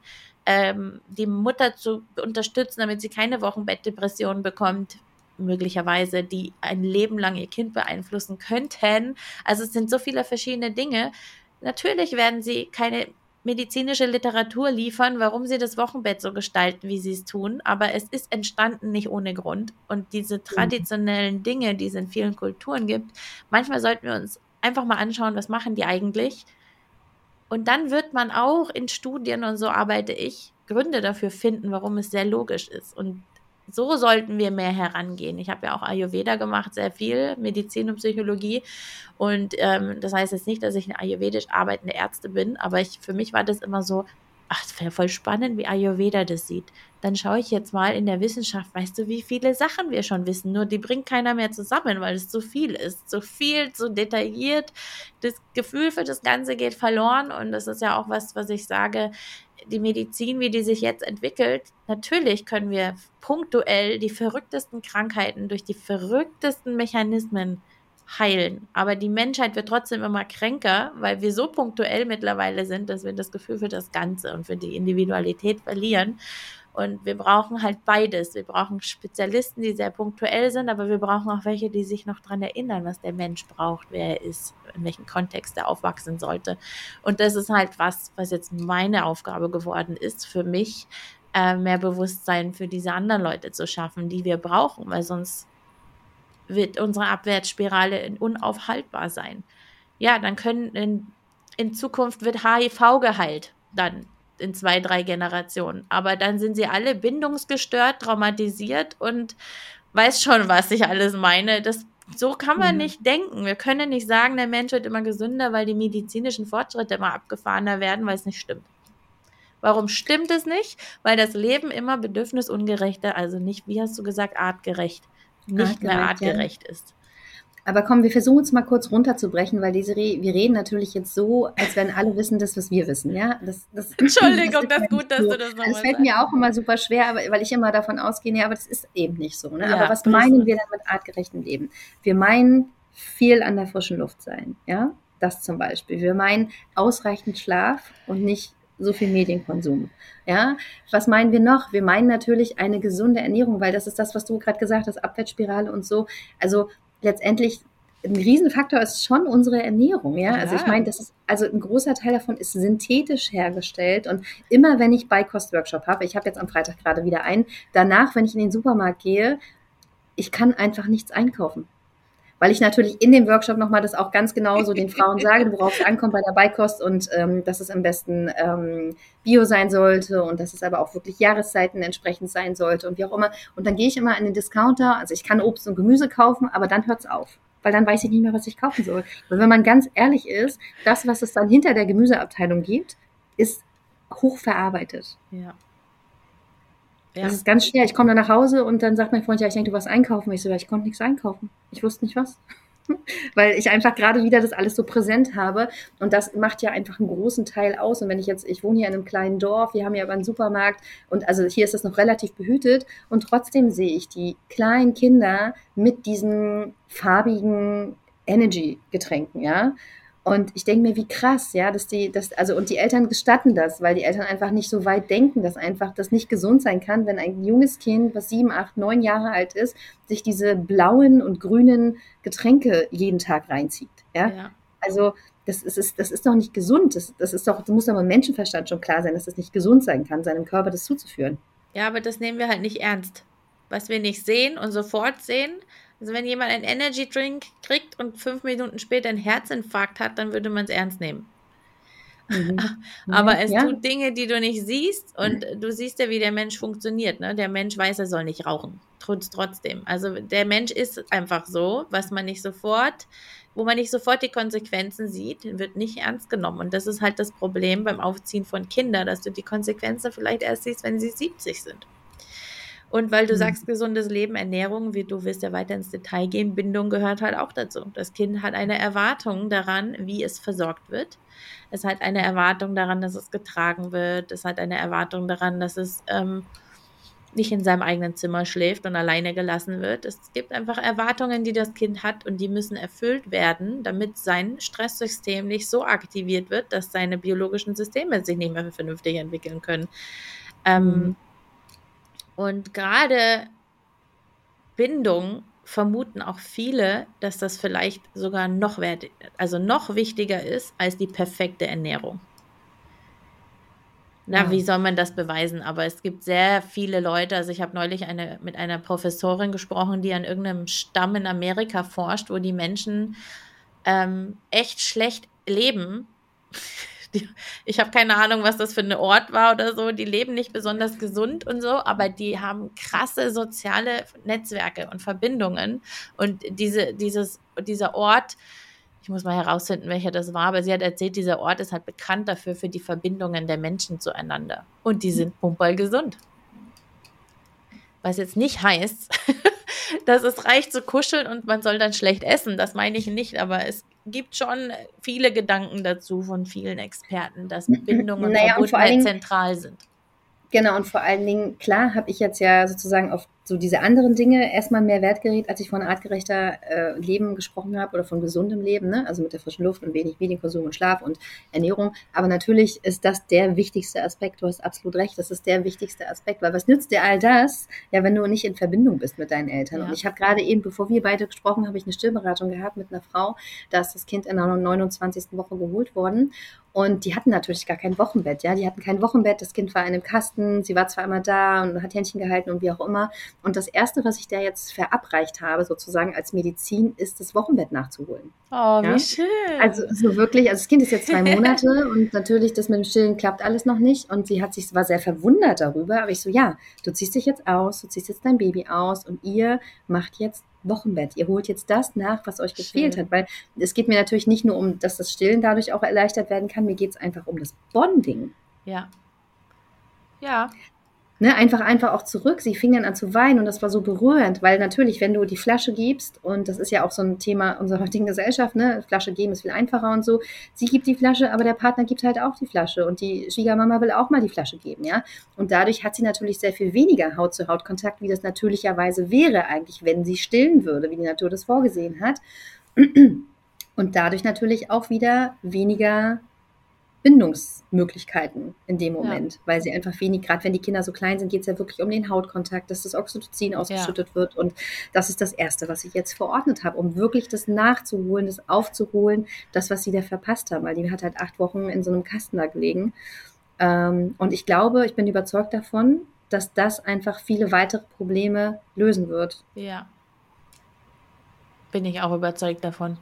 die Mutter zu unterstützen, damit sie keine Wochenbettdepression bekommt, möglicherweise, die ein Leben lang ihr Kind beeinflussen könnten. Also es sind so viele verschiedene Dinge. Natürlich werden sie keine medizinische Literatur liefern, warum sie das Wochenbett so gestalten, wie sie es tun, aber es ist entstanden nicht ohne Grund. Und diese traditionellen Dinge, die es in vielen Kulturen gibt, manchmal sollten wir uns einfach mal anschauen, was machen die eigentlich? Und dann wird man auch in Studien, und so arbeite ich, Gründe dafür finden, warum es sehr logisch ist. Und so sollten wir mehr herangehen. Ich habe ja auch Ayurveda gemacht, sehr viel, Medizin und Psychologie. Und das heißt jetzt nicht, dass ich eine ayurvedisch arbeitende Ärztin bin, aber für mich war das immer so, es wäre voll spannend, wie Ayurveda das sieht. Dann schaue ich jetzt mal in der Wissenschaft, weißt du, wie viele Sachen wir schon wissen, nur die bringt keiner mehr zusammen, weil es zu viel ist, zu viel, zu detailliert. Das Gefühl für das Ganze geht verloren, und das ist ja auch was ich sage, die Medizin, wie die sich jetzt entwickelt, natürlich können wir punktuell die verrücktesten Krankheiten durch die verrücktesten Mechanismen heilen. Aber die Menschheit wird trotzdem immer kränker, weil wir so punktuell mittlerweile sind, dass wir das Gefühl für das Ganze und für die Individualität verlieren. Und wir brauchen halt beides. Wir brauchen Spezialisten, die sehr punktuell sind, aber wir brauchen auch welche, die sich noch daran erinnern, was der Mensch braucht, wer er ist, in welchem Kontext er aufwachsen sollte. Und das ist halt was jetzt meine Aufgabe geworden ist, für mich mehr Bewusstsein für diese anderen Leute zu schaffen, die wir brauchen, weil sonst wird unsere Abwärtsspirale unaufhaltbar sein. Ja, dann in Zukunft wird HIV geheilt dann. in 2, 3 Generationen. Aber dann sind sie alle bindungsgestört, traumatisiert und weiß schon, was ich alles meine. So kann man nicht denken. Wir können nicht sagen, der Mensch wird immer gesünder, weil die medizinischen Fortschritte immer abgefahrener werden, weil es nicht stimmt. Warum stimmt es nicht? Weil das Leben immer bedürfnisungerechter, also nicht, wie hast du gesagt, artgerecht, nicht mehr artgerecht ist. Aber komm, wir versuchen es mal kurz runterzubrechen, weil wir reden natürlich jetzt so, als wenn alle wissen das, was wir wissen, ja? Entschuldigung, das ist gut, dass du das nochmal sagst. Das fällt mir auch immer super schwer, weil ich immer davon ausgehe, ja, aber das ist eben nicht so, ne? Ja, aber was meinen wir denn mit artgerechtem Leben? Wir meinen viel an der frischen Luft sein, ja? Das zum Beispiel. Wir meinen ausreichend Schlaf und nicht so viel Medienkonsum. Ja, was meinen wir noch? Wir meinen natürlich eine gesunde Ernährung, weil das ist das, was du gerade gesagt hast, Abwärtsspirale und so. Also letztendlich ein Riesenfaktor ist schon unsere Ernährung, ja. Also ich meine, also ein großer Teil davon ist synthetisch hergestellt und immer wenn ich Beikost-Workshop habe, ich habe jetzt am Freitag gerade wieder einen, danach, wenn ich in den Supermarkt gehe, ich kann einfach nichts einkaufen. Weil ich natürlich in dem Workshop nochmal das auch ganz genau so den Frauen sage, worauf es ankommt bei der Beikost und dass es am besten Bio sein sollte und dass es aber auch wirklich Jahreszeiten entsprechend sein sollte und wie auch immer. Und dann gehe ich immer in den Discounter, also ich kann Obst und Gemüse kaufen, aber dann hört es auf. Weil dann weiß ich nicht mehr, was ich kaufen soll. Und wenn man ganz ehrlich ist, das, was es dann hinter der Gemüseabteilung gibt, ist hochverarbeitet. Ja. Das ist ganz schwer. Ich komme dann nach Hause und dann sagt mein Freund, ja, ich denke, du warst einkaufen. Ich so, ja, ich konnte nichts einkaufen. Ich wusste nicht was. Weil ich einfach gerade wieder das alles so präsent habe. Und das macht ja einfach einen großen Teil aus. Und wenn ich wohne hier in einem kleinen Dorf, wir haben ja aber einen Supermarkt und also hier ist das noch relativ behütet. Und trotzdem sehe ich die kleinen Kinder mit diesen farbigen Energy-Getränken, ja. Und ich denke mir, wie krass, ja, und die Eltern gestatten das, weil die Eltern einfach nicht so weit denken, dass einfach das nicht gesund sein kann, wenn ein junges Kind, was 7, 8, 9 Jahre alt ist, sich diese blauen und grünen Getränke jeden Tag reinzieht, ja. Also, das ist doch nicht gesund. Das muss doch im Menschenverstand schon klar sein, dass das nicht gesund sein kann, seinem Körper das zuzuführen. Ja, aber das nehmen wir halt nicht ernst. Was wir nicht sehen und sofort sehen. Also wenn jemand einen Energy Drink kriegt und 5 Minuten später einen Herzinfarkt hat, dann würde man es ernst nehmen. Aber es tut Dinge, die du nicht siehst und du siehst ja, wie der Mensch funktioniert. Ne? Der Mensch weiß, er soll nicht rauchen. Trotzdem. Also der Mensch ist einfach so, wo man nicht sofort die Konsequenzen sieht, wird nicht ernst genommen. Und das ist halt das Problem beim Aufziehen von Kindern, dass du die Konsequenzen vielleicht erst siehst, wenn sie 70 sind. Und weil du sagst, gesundes Leben, Ernährung, du wirst ja weiter ins Detail gehen, Bindung gehört halt auch dazu. Das Kind hat eine Erwartung daran, wie es versorgt wird. Es hat eine Erwartung daran, dass es getragen wird. Es hat eine Erwartung daran, dass es nicht in seinem eigenen Zimmer schläft und alleine gelassen wird. Es gibt einfach Erwartungen, die das Kind hat und die müssen erfüllt werden, damit sein Stresssystem nicht so aktiviert wird, dass seine biologischen Systeme sich nicht mehr vernünftig entwickeln können. Und gerade Bindung vermuten auch viele, dass das vielleicht sogar noch wichtiger ist als die perfekte Ernährung. Wie soll man das beweisen? Aber es gibt sehr viele Leute, also ich habe neulich mit einer Professorin gesprochen, die an irgendeinem Stamm in Amerika forscht, wo die Menschen echt schlecht leben. Ich habe keine Ahnung, was das für ein Ort war oder so. Die leben nicht besonders gesund und so, aber die haben krasse soziale Netzwerke und Verbindungen. Und dieser Ort, ich muss mal herausfinden, welcher das war, aber sie hat erzählt, dieser Ort ist halt bekannt dafür, für die Verbindungen der Menschen zueinander. Und die sind pumperlgesund. Was jetzt nicht heißt, dass es reicht zu kuscheln und man soll dann schlecht essen. Das meine ich nicht, aber es gibt schon viele Gedanken dazu von vielen Experten, dass Bindung und Verbundenheit zentral sind. Genau, und vor allen Dingen, klar, habe ich jetzt ja sozusagen auf so diese anderen Dinge erstmal mehr Wert gelegt, als ich von artgerechter Leben gesprochen habe oder von gesundem Leben, ne? Also mit der frischen Luft und wenig Medienkonsum und Schlaf und Ernährung. Aber natürlich ist das der wichtigste Aspekt. Du hast absolut recht, das ist der wichtigste Aspekt, weil was nützt dir all das, ja, wenn du nicht in Verbindung bist mit deinen Eltern? Ja. Und ich habe gerade eben, bevor wir beide gesprochen, habe ich eine Stillberatung gehabt mit einer Frau, da ist das Kind in der 29. Woche geholt worden. Und die hatten natürlich gar kein Wochenbett, ja. Die hatten kein Wochenbett, das Kind war in einem Kasten, sie war zwar immer da und hat Händchen gehalten und wie auch immer. Und das Erste, was ich da jetzt verabreicht habe, sozusagen als Medizin, ist das Wochenbett nachzuholen. Oh, Ja? wie schön. Also so wirklich, also das Kind ist jetzt 2 Monate und natürlich das mit dem Stillen klappt alles noch nicht und sie war sehr verwundert darüber, aber ich so, ja, du ziehst dich jetzt aus, du ziehst jetzt dein Baby aus und ihr macht jetzt Wochenbett. Ihr holt jetzt das nach, was euch gefehlt Schön. hat, weil es geht mir natürlich nicht nur um, dass das Stillen dadurch auch erleichtert werden kann, mir geht es einfach um das Bonding. Ja. Ja. Ne, einfach auch zurück. Sie fing dann an zu weinen und das war so berührend, weil natürlich, wenn du die Flasche gibst, und das ist ja auch so ein Thema unserer heutigen Gesellschaft, ne, Flasche geben ist viel einfacher und so. Sie gibt die Flasche, aber der Partner gibt halt auch die Flasche und die Schwiegermama will auch mal die Flasche geben, ja. Und dadurch hat sie natürlich sehr viel weniger Haut-zu-Haut-Kontakt, wie das natürlicherweise wäre eigentlich, wenn sie stillen würde, wie die Natur das vorgesehen hat. Und dadurch natürlich auch wieder weniger Bindungsmöglichkeiten in dem Moment, weil sie einfach wenig, gerade wenn die Kinder so klein sind, geht es ja wirklich um den Hautkontakt, dass das Oxytocin ausgeschüttet wird und das ist das Erste, was ich jetzt verordnet habe, um wirklich das nachzuholen, das aufzuholen, das, was sie da verpasst haben, weil die hat halt 8 Wochen in so einem Kasten da gelegen und ich glaube, ich bin überzeugt davon, dass das einfach viele weitere Probleme lösen wird. Ja. Bin ich auch überzeugt davon.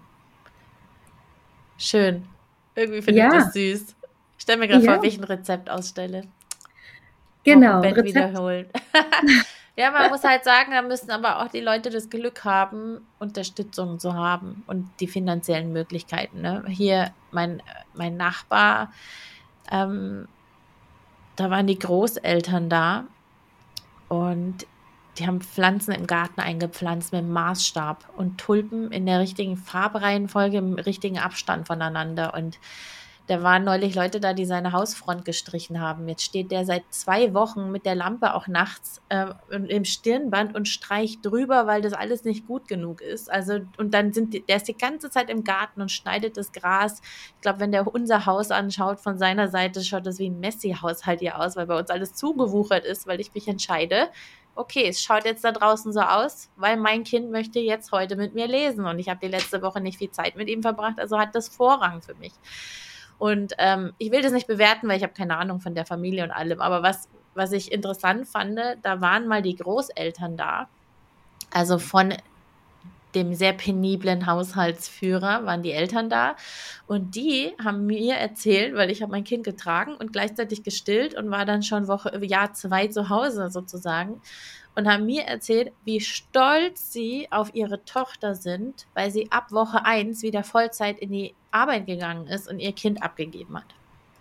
Schön. Irgendwie finde ich das süß. Ich stelle mir gerade vor, wie ich ein Rezept ausstelle. Genau. Bett wiederholen. Ja, man muss halt sagen, da müssen aber auch die Leute das Glück haben, Unterstützung zu haben und die finanziellen Möglichkeiten. Ne? Hier mein Nachbar, da waren die Großeltern da und die haben Pflanzen im Garten eingepflanzt mit dem Maßstab und Tulpen in der richtigen Farbreihenfolge, im richtigen Abstand voneinander. Und da waren neulich Leute da, die seine Hausfront gestrichen haben. Jetzt steht der seit 2 Wochen mit der Lampe auch nachts im Stirnband und streicht drüber, weil das alles nicht gut genug ist. Also, und dann der ist die ganze Zeit im Garten und schneidet das Gras. Ich glaube, wenn der unser Haus anschaut, von seiner Seite schaut das wie ein Messi-Haushalt hier aus, weil bei uns alles zugewuchert ist, weil ich mich entscheide, okay, es schaut jetzt da draußen so aus, weil mein Kind möchte jetzt heute mit mir lesen und ich habe die letzte Woche nicht viel Zeit mit ihm verbracht, also hat das Vorrang für mich. Und ich will das nicht bewerten, weil ich habe keine Ahnung von der Familie und allem, aber was ich interessant fand, da waren mal die Großeltern da, also von dem sehr peniblen Haushaltsführer waren die Eltern da und die haben mir erzählt, weil ich habe mein Kind getragen und gleichzeitig gestillt und war dann schon Jahr 2 zu Hause sozusagen und haben mir erzählt, wie stolz sie auf ihre Tochter sind, weil sie ab Woche 1 wieder Vollzeit in die Arbeit gegangen ist und ihr Kind abgegeben hat.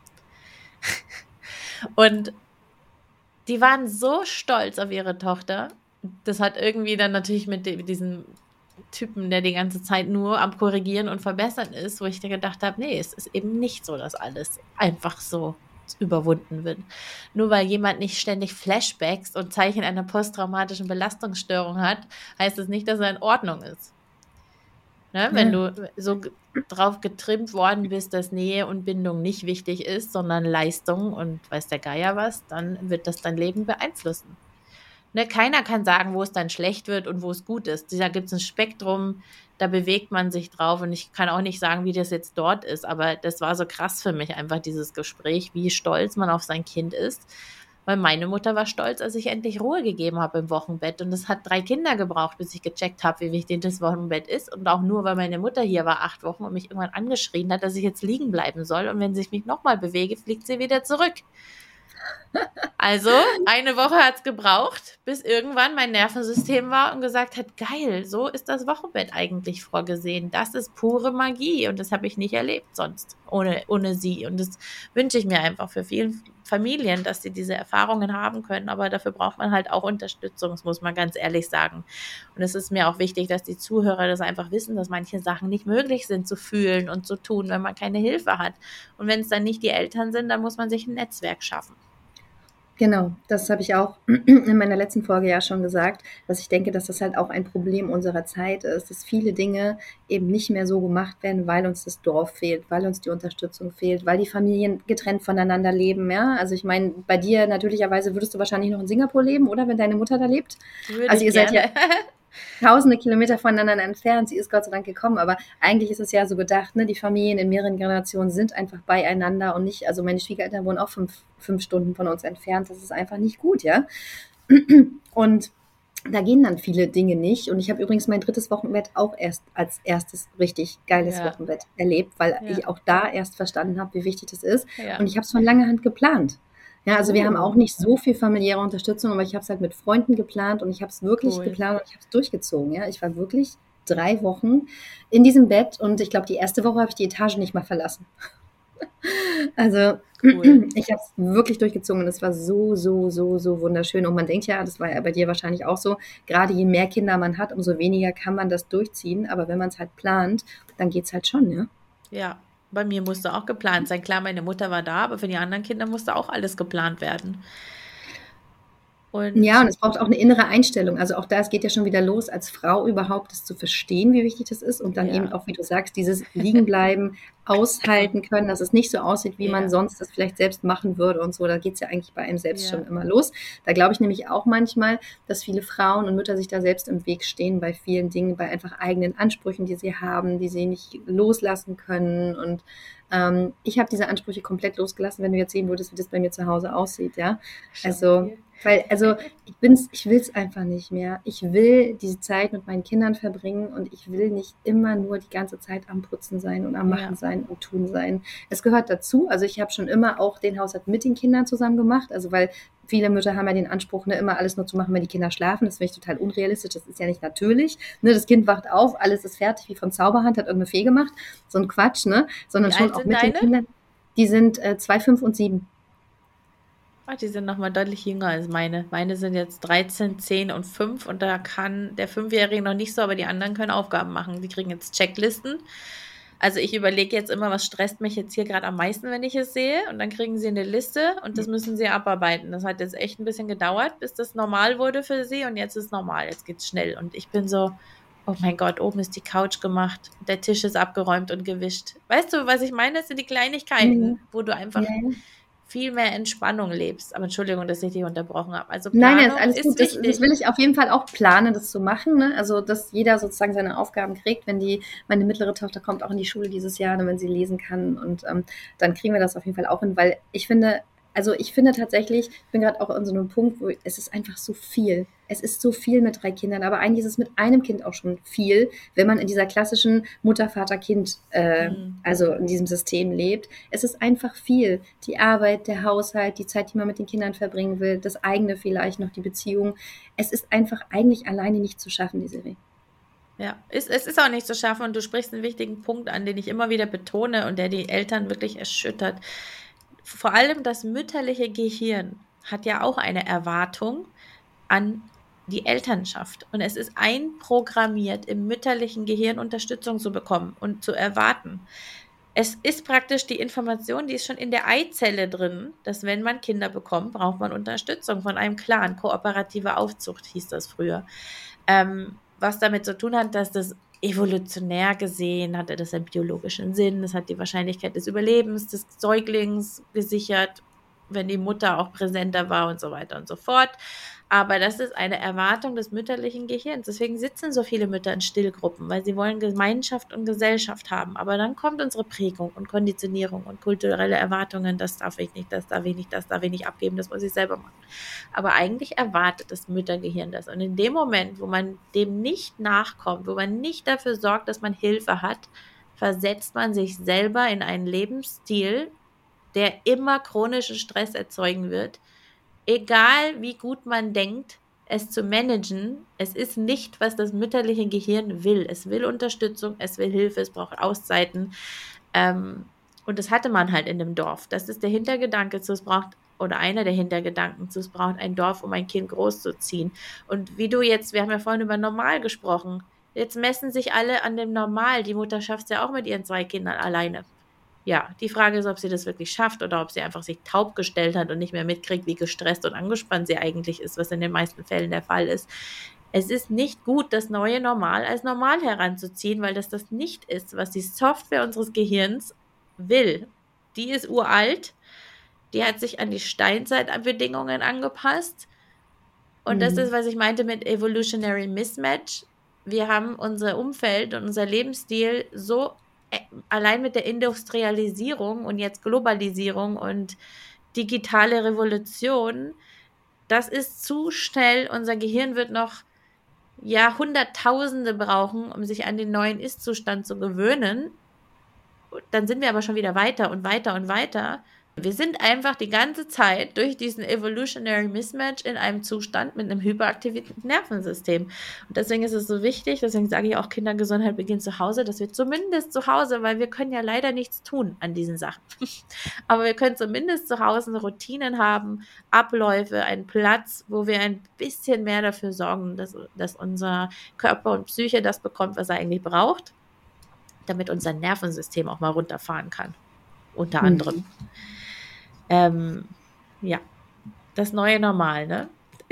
Und die waren so stolz auf ihre Tochter. Das hat irgendwie dann natürlich mit diesem Typen, der die ganze Zeit nur am Korrigieren und Verbessern ist, wo ich dann gedacht habe, nee, es ist eben nicht so, dass alles einfach so überwunden wird. Nur weil jemand nicht ständig Flashbacks und Zeichen einer posttraumatischen Belastungsstörung hat, heißt es nicht, dass er in Ordnung ist. Ne? Wenn du so drauf getrimmt worden bist, dass Nähe und Bindung nicht wichtig ist, sondern Leistung und weiß der Geier was, dann wird das dein Leben beeinflussen. Ne, keiner kann sagen, wo es dann schlecht wird und wo es gut ist. Da gibt es ein Spektrum, da bewegt man sich drauf und ich kann auch nicht sagen, wie das jetzt dort ist, aber das war so krass für mich einfach, dieses Gespräch, wie stolz man auf sein Kind ist, weil meine Mutter war stolz, als ich endlich Ruhe gegeben habe im Wochenbett und es hat 3 Kinder gebraucht, bis ich gecheckt habe, wie wichtig das Wochenbett ist und auch nur, weil meine Mutter hier war 8 Wochen und mich irgendwann angeschrien hat, dass ich jetzt liegen bleiben soll und wenn ich mich nochmal bewege, fliegt sie wieder zurück. Also, 1 Woche hat es gebraucht, bis irgendwann mein Nervensystem war und gesagt hat, geil, so ist das Wochenbett eigentlich vorgesehen. Das ist pure Magie und das habe ich nicht erlebt sonst, ohne sie. Und das wünsche ich mir einfach für viele Familien, dass sie diese Erfahrungen haben können, aber dafür braucht man halt auch Unterstützung, das muss man ganz ehrlich sagen. Und es ist mir auch wichtig, dass die Zuhörer das einfach wissen, dass manche Sachen nicht möglich sind zu fühlen und zu tun, wenn man keine Hilfe hat. Und wenn es dann nicht die Eltern sind, dann muss man sich ein Netzwerk schaffen. Genau, das habe ich auch in meiner letzten Folge ja schon gesagt, dass ich denke, dass das halt auch ein Problem unserer Zeit ist, dass viele Dinge eben nicht mehr so gemacht werden, weil uns das Dorf fehlt, weil uns die Unterstützung fehlt, weil die Familien getrennt voneinander leben, ja. Also ich meine, bei dir natürlicherweise würdest du wahrscheinlich noch in Singapur leben, oder, wenn deine Mutter da lebt? Also ihr seid ja tausende Kilometer voneinander entfernt. Sie ist Gott sei Dank gekommen, aber eigentlich ist es ja so gedacht, ne, die Familien in mehreren Generationen sind einfach beieinander und nicht, also meine Schwiegereltern wohnen auch 5 Stunden von uns entfernt. Das ist einfach nicht gut, ja. Und Da gehen dann viele Dinge nicht. Und ich habe übrigens mein 3. Wochenbett auch erst als erstes richtig geiles Wochenbett erlebt, weil ich auch da erst verstanden habe, wie wichtig das ist. Und ich habe es von langer Hand geplant. Ja, also wir haben auch nicht so viel familiäre Unterstützung, aber ich habe es halt mit Freunden geplant und ich habe es wirklich geplant und ich habe es durchgezogen. Ja, ich war wirklich 3 Wochen in diesem Bett und ich glaube, die erste Woche habe ich die Etage nicht mal verlassen. Also ich habe es wirklich durchgezogen und es war so, so, so, so wunderschön. Und man denkt ja, das war ja bei dir wahrscheinlich auch so, gerade je mehr Kinder man hat, umso weniger kann man das durchziehen. Aber wenn man es halt plant, dann geht es halt schon, ja. Ja, bei mir musste auch geplant sein. Klar, meine Mutter war da, aber für die anderen Kinder musste auch alles geplant werden. Ja, und es braucht auch eine innere Einstellung. Also auch da, es geht ja schon wieder los, als Frau überhaupt das zu verstehen, wie wichtig das ist und dann eben auch, wie du sagst, dieses Liegenbleiben, aushalten können, dass es nicht so aussieht, wie man sonst das vielleicht selbst machen würde und so. Da geht es ja eigentlich bei einem selbst schon immer los. Da glaube ich nämlich auch manchmal, dass viele Frauen und Mütter sich da selbst im Weg stehen bei vielen Dingen, bei einfach eigenen Ansprüchen, die sie haben, die sie nicht loslassen können. Und ich habe diese Ansprüche komplett losgelassen, wenn du jetzt sehen würdest, wie das bei mir zu Hause aussieht, ja. Also ich will es einfach nicht mehr. Ich will diese Zeit mit meinen Kindern verbringen und ich will nicht immer nur die ganze Zeit am Putzen sein und am Machen sein und Tun sein. Es gehört dazu. Also ich habe schon immer auch den Haushalt mit den Kindern zusammen gemacht. Also weil viele Mütter haben ja den Anspruch, ne, immer alles nur zu machen, wenn die Kinder schlafen. Das finde ich total unrealistisch. Das ist ja nicht natürlich. Ne, das Kind wacht auf, alles ist fertig wie von Zauberhand, hat irgendeine Fee gemacht. So ein Quatsch, ne? Sondern schon auch mit den Kindern. Die sind 2, 5 und 7. Die sind nochmal deutlich jünger als meine. Meine sind jetzt 13, 10 und 5 und da kann der 5-Jährige noch nicht so, aber die anderen können Aufgaben machen. Die kriegen jetzt Checklisten. Also ich überlege jetzt immer, was stresst mich jetzt hier gerade am meisten, wenn ich es sehe, und dann kriegen sie eine Liste und das müssen sie abarbeiten. Das hat jetzt echt ein bisschen gedauert, bis das normal wurde für sie und jetzt ist es normal, jetzt geht's schnell und ich bin so, oh mein Gott, oben ist die Couch gemacht, der Tisch ist abgeräumt und gewischt. Weißt du, was ich meine? Das sind die Kleinigkeiten, wo du einfach viel mehr Entspannung lebst. Aber Entschuldigung, dass ich dich unterbrochen habe. Also Planung Nein, alles gut. Das will ich auf jeden Fall auch planen, das zu machen. Ne? Also, dass jeder sozusagen seine Aufgaben kriegt. Meine mittlere Tochter kommt auch in die Schule dieses Jahr, wenn sie lesen kann. Und dann kriegen wir das auf jeden Fall auch hin, weil ich finde tatsächlich, ich bin gerade auch an so einem Punkt, wo es ist einfach so viel. Es ist so viel mit 3 Kindern, aber eigentlich ist es mit einem Kind auch schon viel, wenn man in dieser klassischen Mutter, Vater, Kind, also in diesem System lebt. Es ist einfach viel. Die Arbeit, der Haushalt, die Zeit, die man mit den Kindern verbringen will, das eigene vielleicht noch, die Beziehung. Es ist einfach eigentlich alleine nicht zu schaffen, die Serie. Ja, es ist auch nicht zu schaffen und du sprichst einen wichtigen Punkt an, den ich immer wieder betone und der die Eltern wirklich erschüttert. Vor allem das mütterliche Gehirn hat ja auch eine Erwartung an die Elternschaft. Und es ist einprogrammiert, im mütterlichen Gehirn Unterstützung zu bekommen und zu erwarten. Es ist praktisch die Information, die ist schon in der Eizelle drin, dass wenn man Kinder bekommt, braucht man Unterstützung von einem Clan. Kooperative Aufzucht hieß das früher. Was damit zu tun hat, dass das evolutionär gesehen hatte das einen biologischen Sinn, das hat die Wahrscheinlichkeit des Überlebens des Säuglings gesichert, wenn die Mutter auch präsenter war und so weiter und so fort. Aber das ist eine Erwartung des mütterlichen Gehirns. Deswegen sitzen so viele Mütter in Stillgruppen, weil sie wollen Gemeinschaft und Gesellschaft haben. Aber dann kommt unsere Prägung und Konditionierung und kulturelle Erwartungen, das darf ich nicht, das darf ich nicht, das darf ich nicht abgeben, das muss ich selber machen. Aber eigentlich erwartet das Müttergehirn das. Und in dem Moment, wo man dem nicht nachkommt, wo man nicht dafür sorgt, dass man Hilfe hat, versetzt man sich selber in einen Lebensstil, der immer chronischen Stress erzeugen wird. Egal wie gut man denkt, es zu managen, es ist nicht, was das mütterliche Gehirn will. Es will Unterstützung, es will Hilfe, es braucht Auszeiten. Und das hatte man halt in dem Dorf. Das ist der Hintergedanke, es braucht, oder einer der Hintergedanken, es braucht ein Dorf, um ein Kind großzuziehen. Und wie du jetzt, wir haben ja vorhin über Normal gesprochen, jetzt messen sich alle an dem Normal. Die Mutter schafft es ja auch mit ihren 2 Kindern alleine. Ja, die Frage ist, ob sie das wirklich schafft oder ob sie einfach sich taub gestellt hat und nicht mehr mitkriegt, wie gestresst und angespannt sie eigentlich ist, was in den meisten Fällen der Fall ist. Es ist nicht gut, das neue Normal als normal heranzuziehen, weil das nicht ist, was die Software unseres Gehirns will. Die ist uralt, die hat sich an die Steinzeitbedingungen angepasst und das ist, was ich meinte mit Evolutionary Mismatch. Wir haben unser Umfeld und unser Lebensstil so allein mit der Industrialisierung und jetzt Globalisierung und digitale Revolution, das ist zu schnell. Unser Gehirn wird noch Hunderttausende brauchen, um sich an den neuen Ist-Zustand zu gewöhnen, dann sind wir aber schon wieder weiter und weiter und weiter. Wir sind einfach die ganze Zeit durch diesen Evolutionary Mismatch in einem Zustand mit einem hyperaktiven Nervensystem. Und deswegen ist es so wichtig, deswegen sage ich auch, Kindergesundheit beginnt zu Hause, dass wir zumindest zu Hause, weil wir können ja leider nichts tun an diesen Sachen. Aber wir können zumindest zu Hause Routinen haben, Abläufe, einen Platz, wo wir ein bisschen mehr dafür sorgen, dass unser Körper und Psyche das bekommt, was er eigentlich braucht, damit unser Nervensystem auch mal runterfahren kann. Unter anderem. Ja, das neue Normal, ne?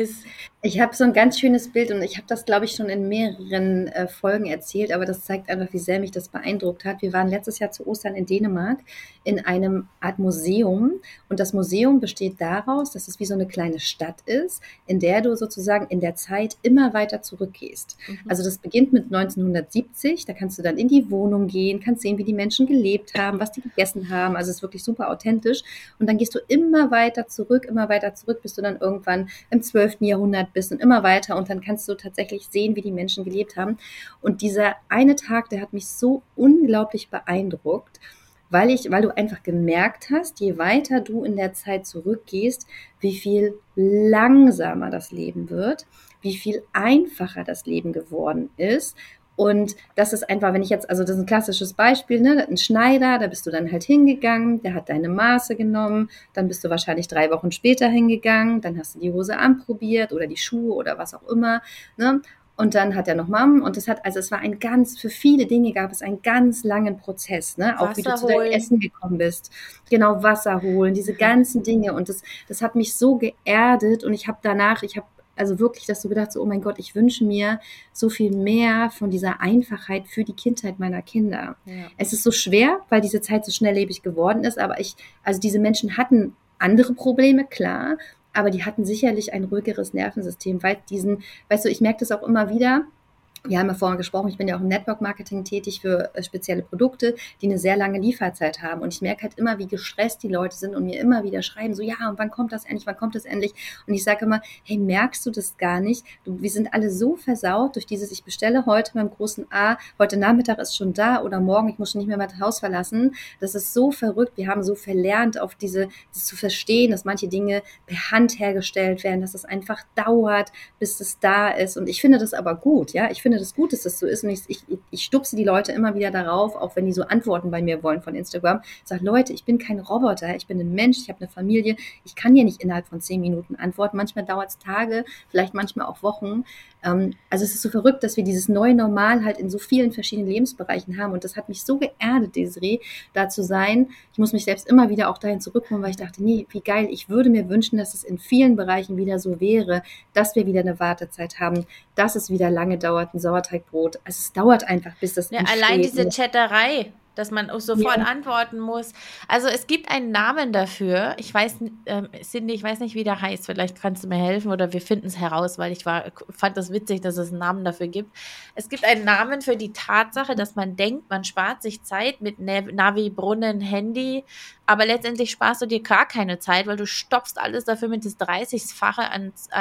Ich habe so ein ganz schönes Bild und ich habe das, glaube ich, schon in mehreren Folgen erzählt, aber das zeigt einfach, wie sehr mich das beeindruckt hat. Wir waren letztes Jahr zu Ostern in Dänemark in einem Art Museum und das Museum besteht daraus, dass es wie so eine kleine Stadt ist, in der du sozusagen in der Zeit immer weiter zurückgehst. Also das beginnt mit 1970, da kannst du dann in die Wohnung gehen, kannst sehen, wie die Menschen gelebt haben, was die gegessen haben, also es ist wirklich super authentisch und dann gehst du immer weiter zurück, bis du dann irgendwann im 12. Jahrhundert bist und immer weiter und dann kannst du tatsächlich sehen, wie die Menschen gelebt haben. Und dieser eine Tag, der hat mich so unglaublich beeindruckt, weil du einfach gemerkt hast, je weiter du in der Zeit zurückgehst, wie viel langsamer das Leben wird, wie viel einfacher das Leben geworden ist. Und das ist einfach, wenn ich jetzt, also das ist ein klassisches Beispiel, ne, ein Schneider, da bist du dann halt hingegangen, der hat deine Maße genommen, dann bist du wahrscheinlich 3 Wochen später hingegangen, dann hast du die Hose anprobiert oder die Schuhe oder was auch immer, ne? Und dann hat er nochmal, und es war für viele Dinge gab es einen ganz langen Prozess, ne? Auch wie du zu deinem Essen gekommen bist. Genau, Wasser holen, diese ganzen Dinge. Und das hat mich so geerdet und ich habe also wirklich das so gedacht, so, oh mein Gott, ich wünsche mir so viel mehr von dieser Einfachheit für die Kindheit meiner Kinder. Ja. Es ist so schwer, weil diese Zeit so schnelllebig geworden ist, aber also diese Menschen hatten andere Probleme, klar, aber die hatten sicherlich ein ruhigeres Nervensystem, weil weißt du, ich merke das auch immer wieder. Wir haben ja vorhin gesprochen, ich bin ja auch im Network-Marketing tätig für spezielle Produkte, die eine sehr lange Lieferzeit haben. Und ich merke halt immer, wie gestresst die Leute sind und mir immer wieder schreiben, so, ja, und wann kommt das endlich? Und ich sage immer, hey, merkst du das gar nicht? Wir sind alle so versaut durch dieses, ich bestelle heute beim großen A, heute Nachmittag ist schon da oder morgen, ich muss schon nicht mehr mein Haus verlassen. Das ist so verrückt. Wir haben so verlernt, das zu verstehen, dass manche Dinge per Hand hergestellt werden, dass es einfach dauert, bis es da ist. Und ich finde das aber gut, ja. Ich finde das gut, dass das so ist und ich stupse die Leute immer wieder darauf, auch wenn die so Antworten bei mir wollen von Instagram. Ich sage, Leute, ich bin kein Roboter, ich bin ein Mensch, ich habe eine Familie, ich kann ja nicht innerhalb von 10 Minuten antworten. Manchmal dauert es Tage, vielleicht manchmal auch Wochen. Also es ist so verrückt, dass wir dieses neue Normal halt in so vielen verschiedenen Lebensbereichen haben und das hat mich so geerdet, Desiree, da zu sein. Ich muss mich selbst immer wieder auch dahin zurückholen, weil ich dachte, nee, wie geil, ich würde mir wünschen, dass es in vielen Bereichen wieder so wäre, dass wir wieder eine Wartezeit haben, dass es wieder lange dauert, ein Sauerteigbrot. Also es dauert einfach, bis das entsteht. Allein diese Chatterei, dass man auch sofort antworten muss. Also es gibt einen Namen dafür. Ich weiß, Cindy, ich weiß nicht, wie der heißt. Vielleicht kannst du mir helfen oder wir finden es heraus, weil fand das witzig, dass es einen Namen dafür gibt. Es gibt einen Namen für die Tatsache, dass man denkt, man spart sich Zeit mit Navi, Brunnen, Handy, aber letztendlich sparst du dir gar keine Zeit, weil du stopfst alles dafür mit das 30-fache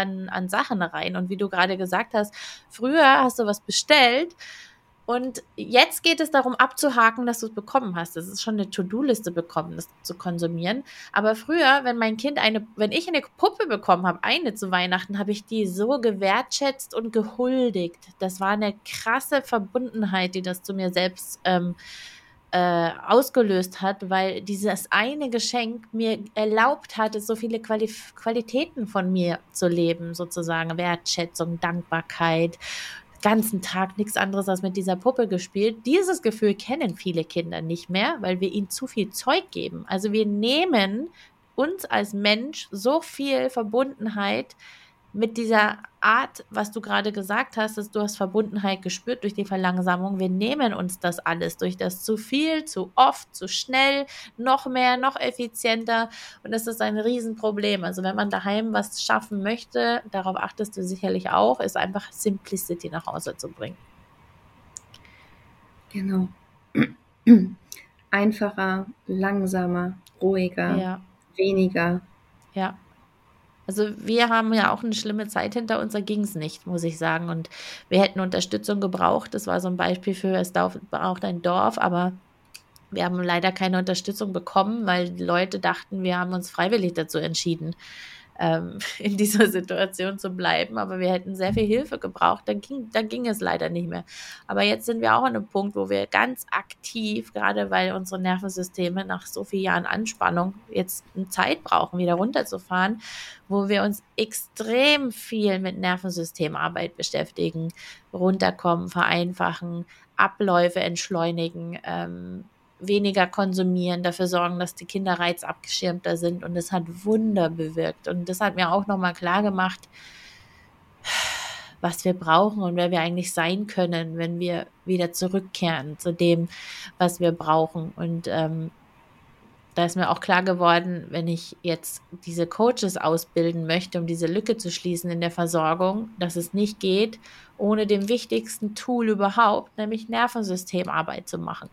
an Sachen rein. Und wie du gerade gesagt hast, früher hast du was bestellt, und jetzt geht es darum, abzuhaken, dass du es bekommen hast. Das ist schon eine To-Do-Liste bekommen, das zu konsumieren. Aber früher, wenn ich eine Puppe bekommen habe, eine zu Weihnachten, habe ich die so gewertschätzt und gehuldigt. Das war eine krasse Verbundenheit, die das zu mir selbst ausgelöst hat, weil dieses eine Geschenk mir erlaubt hat, so viele Qualitäten von mir zu leben, sozusagen Wertschätzung, Dankbarkeit, ganzen Tag nichts anderes als mit dieser Puppe gespielt. Dieses Gefühl kennen viele Kinder nicht mehr, weil wir ihnen zu viel Zeug geben. Also wir nehmen uns als Mensch so viel Verbundenheit mit dieser Art, was du gerade gesagt hast, dass du hast Verbundenheit gespürt durch die Verlangsamung. Wir nehmen uns das alles durch das zu viel, zu oft, zu schnell, noch mehr, noch effizienter und das ist ein Riesenproblem. Also wenn man daheim was schaffen möchte, darauf achtest du sicherlich auch, ist einfach Simplicity nach Hause zu bringen. Genau. Einfacher, langsamer, ruhiger, weniger. Ja. Also wir haben ja auch eine schlimme Zeit hinter uns, da ging es nicht, muss ich sagen. Und wir hätten Unterstützung gebraucht. Das war so ein Beispiel für, es braucht ein Dorf, aber wir haben leider keine Unterstützung bekommen, weil die Leute dachten, wir haben uns freiwillig dazu entschieden, in dieser Situation zu bleiben. Aber wir hätten sehr viel Hilfe gebraucht, dann ging es leider nicht mehr. Aber jetzt sind wir auch an einem Punkt, wo wir ganz aktiv, gerade weil unsere Nervensysteme nach so vielen Jahren Anspannung jetzt eine Zeit brauchen, wieder runterzufahren, wo wir uns extrem viel mit Nervensystemarbeit beschäftigen, runterkommen, vereinfachen, Abläufe entschleunigen, weniger konsumieren, dafür sorgen, dass die Kinder reizabgeschirmter sind, und das hat Wunder bewirkt. Und das hat mir auch nochmal klar gemacht, was wir brauchen und wer wir eigentlich sein können, wenn wir wieder zurückkehren zu dem, was wir brauchen. Und da ist mir auch klar geworden, wenn ich jetzt diese Coaches ausbilden möchte, um diese Lücke zu schließen in der Versorgung, dass es nicht geht, ohne dem wichtigsten Tool überhaupt, nämlich Nervensystemarbeit zu machen.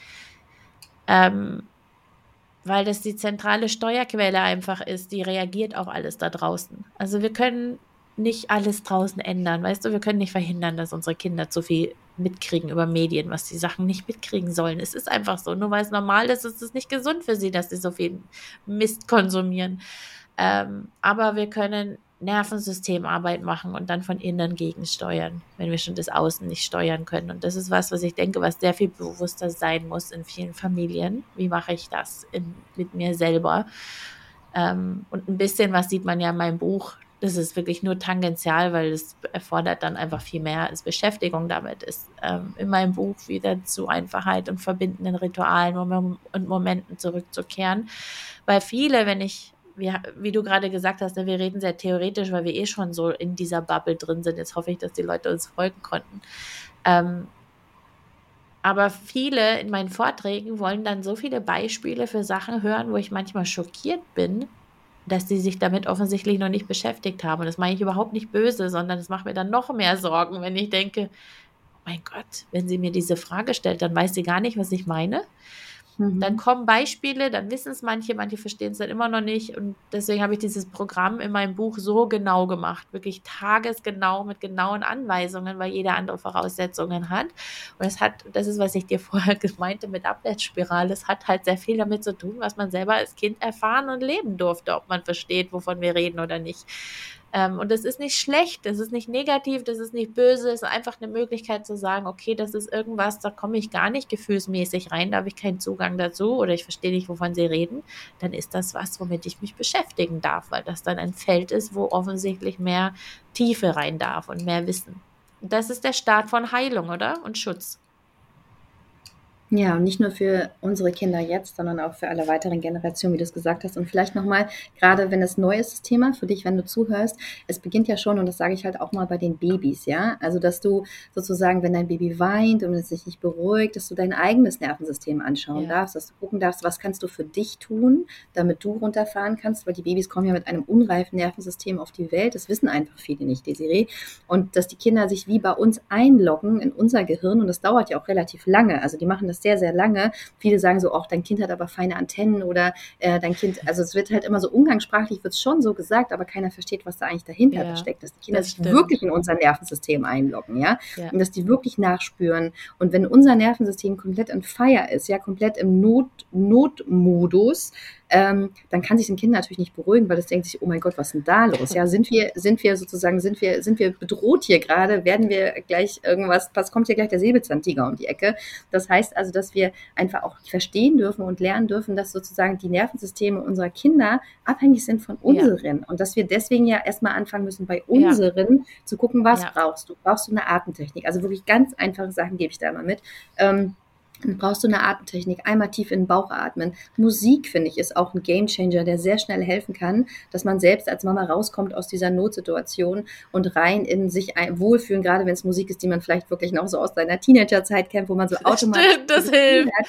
Weil das die zentrale Steuerquelle einfach ist, die reagiert auf alles da draußen. Also wir können nicht alles draußen ändern, weißt du, wir können nicht verhindern, dass unsere Kinder zu viel mitkriegen über Medien, was die Sachen nicht mitkriegen sollen. Es ist einfach so, nur weil es normal ist, ist es nicht gesund für sie, dass sie so viel Mist konsumieren. Aber wir können Nervensystemarbeit machen und dann von innen gegensteuern, wenn wir schon das Außen nicht steuern können. Und das ist was ich denke, was sehr viel bewusster sein muss in vielen Familien. Wie mache ich das mit mir selber? Und ein bisschen was sieht man ja in meinem Buch. Das ist wirklich nur tangential, weil es erfordert dann einfach viel mehr als Beschäftigung damit ist. In meinem Buch wieder zu Einfachheit und verbindenden Ritualen und Momenten zurückzukehren. Weil viele, wie du gerade gesagt hast, wir reden sehr theoretisch, weil wir schon so in dieser Bubble drin sind. Jetzt hoffe ich, dass die Leute uns folgen konnten. Aber viele in meinen Vorträgen wollen dann so viele Beispiele für Sachen hören, wo ich manchmal schockiert bin, dass sie sich damit offensichtlich noch nicht beschäftigt haben. Und das meine ich überhaupt nicht böse, sondern es macht mir dann noch mehr Sorgen, wenn ich denke, oh mein Gott, wenn sie mir diese Frage stellt, dann weiß sie gar nicht, was ich meine. Dann kommen Beispiele, dann wissen es manche verstehen es dann immer noch nicht, und deswegen habe ich dieses Programm in meinem Buch so genau gemacht, wirklich tagesgenau mit genauen Anweisungen, weil jeder andere Voraussetzungen hat, und das ist, was ich dir vorher meinte mit Abwärtsspirale, es hat halt sehr viel damit zu tun, was man selber als Kind erfahren und leben durfte, ob man versteht, wovon wir reden oder nicht. Und das ist nicht schlecht, das ist nicht negativ, das ist nicht böse, es ist einfach eine Möglichkeit zu sagen, okay, das ist irgendwas, da komme ich gar nicht gefühlsmäßig rein, da habe ich keinen Zugang dazu oder ich verstehe nicht, wovon sie reden, dann ist das was, womit ich mich beschäftigen darf, weil das dann ein Feld ist, wo offensichtlich mehr Tiefe rein darf und mehr Wissen. Und das ist der Start von Heilung, oder? Und Schutz. Ja, und nicht nur für unsere Kinder jetzt, sondern auch für alle weiteren Generationen, wie du es gesagt hast. Und vielleicht nochmal, gerade wenn es neu ist, das Thema für dich, wenn du zuhörst, es beginnt ja schon, und das sage ich halt auch mal bei den Babys, ja. Also, dass du sozusagen, wenn dein Baby weint und es sich nicht beruhigt, dass du dein eigenes Nervensystem anschauen darfst, dass du gucken darfst, was kannst du für dich tun, damit du runterfahren kannst, weil die Babys kommen ja mit einem unreifen Nervensystem auf die Welt. Das wissen einfach viele nicht, Desiree. Und dass die Kinder sich wie bei uns einloggen in unser Gehirn, und das dauert ja auch relativ lange. Also, die machen das sehr, sehr lange. Viele sagen so, auch dein Kind hat aber feine Antennen oder dein Kind, also es wird halt immer so umgangssprachlich, wird es schon so gesagt, aber keiner versteht, was da eigentlich dahinter steckt, dass die Kinder sich wirklich in unser Nervensystem einloggen, ja, und dass die wirklich nachspüren. Und wenn unser Nervensystem komplett in Fire ist, ja, komplett im Notmodus, dann kann sich ein Kind natürlich nicht beruhigen, weil es denkt sich, oh mein Gott, was ist denn da los? Ja, sind wir bedroht hier gerade? Werden wir gleich was kommt hier gleich der Säbelzahntiger um die Ecke? Das heißt also, dass wir einfach auch verstehen dürfen und lernen dürfen, dass sozusagen die Nervensysteme unserer Kinder abhängig sind von unseren, und dass wir deswegen ja erstmal anfangen müssen, bei unseren zu gucken, was brauchst du? Brauchst du eine Atemtechnik? Also wirklich ganz einfache Sachen gebe ich da immer mit. Dann brauchst du eine Atemtechnik, einmal tief in den Bauch atmen. Musik, finde ich, ist auch ein Gamechanger, der sehr schnell helfen kann, dass man selbst als Mama rauskommt aus dieser Notsituation und rein in sich wohlfühlen, gerade wenn es Musik ist, die man vielleicht wirklich noch so aus seiner Teenagerzeit kennt, wo man so automatisch das hilft.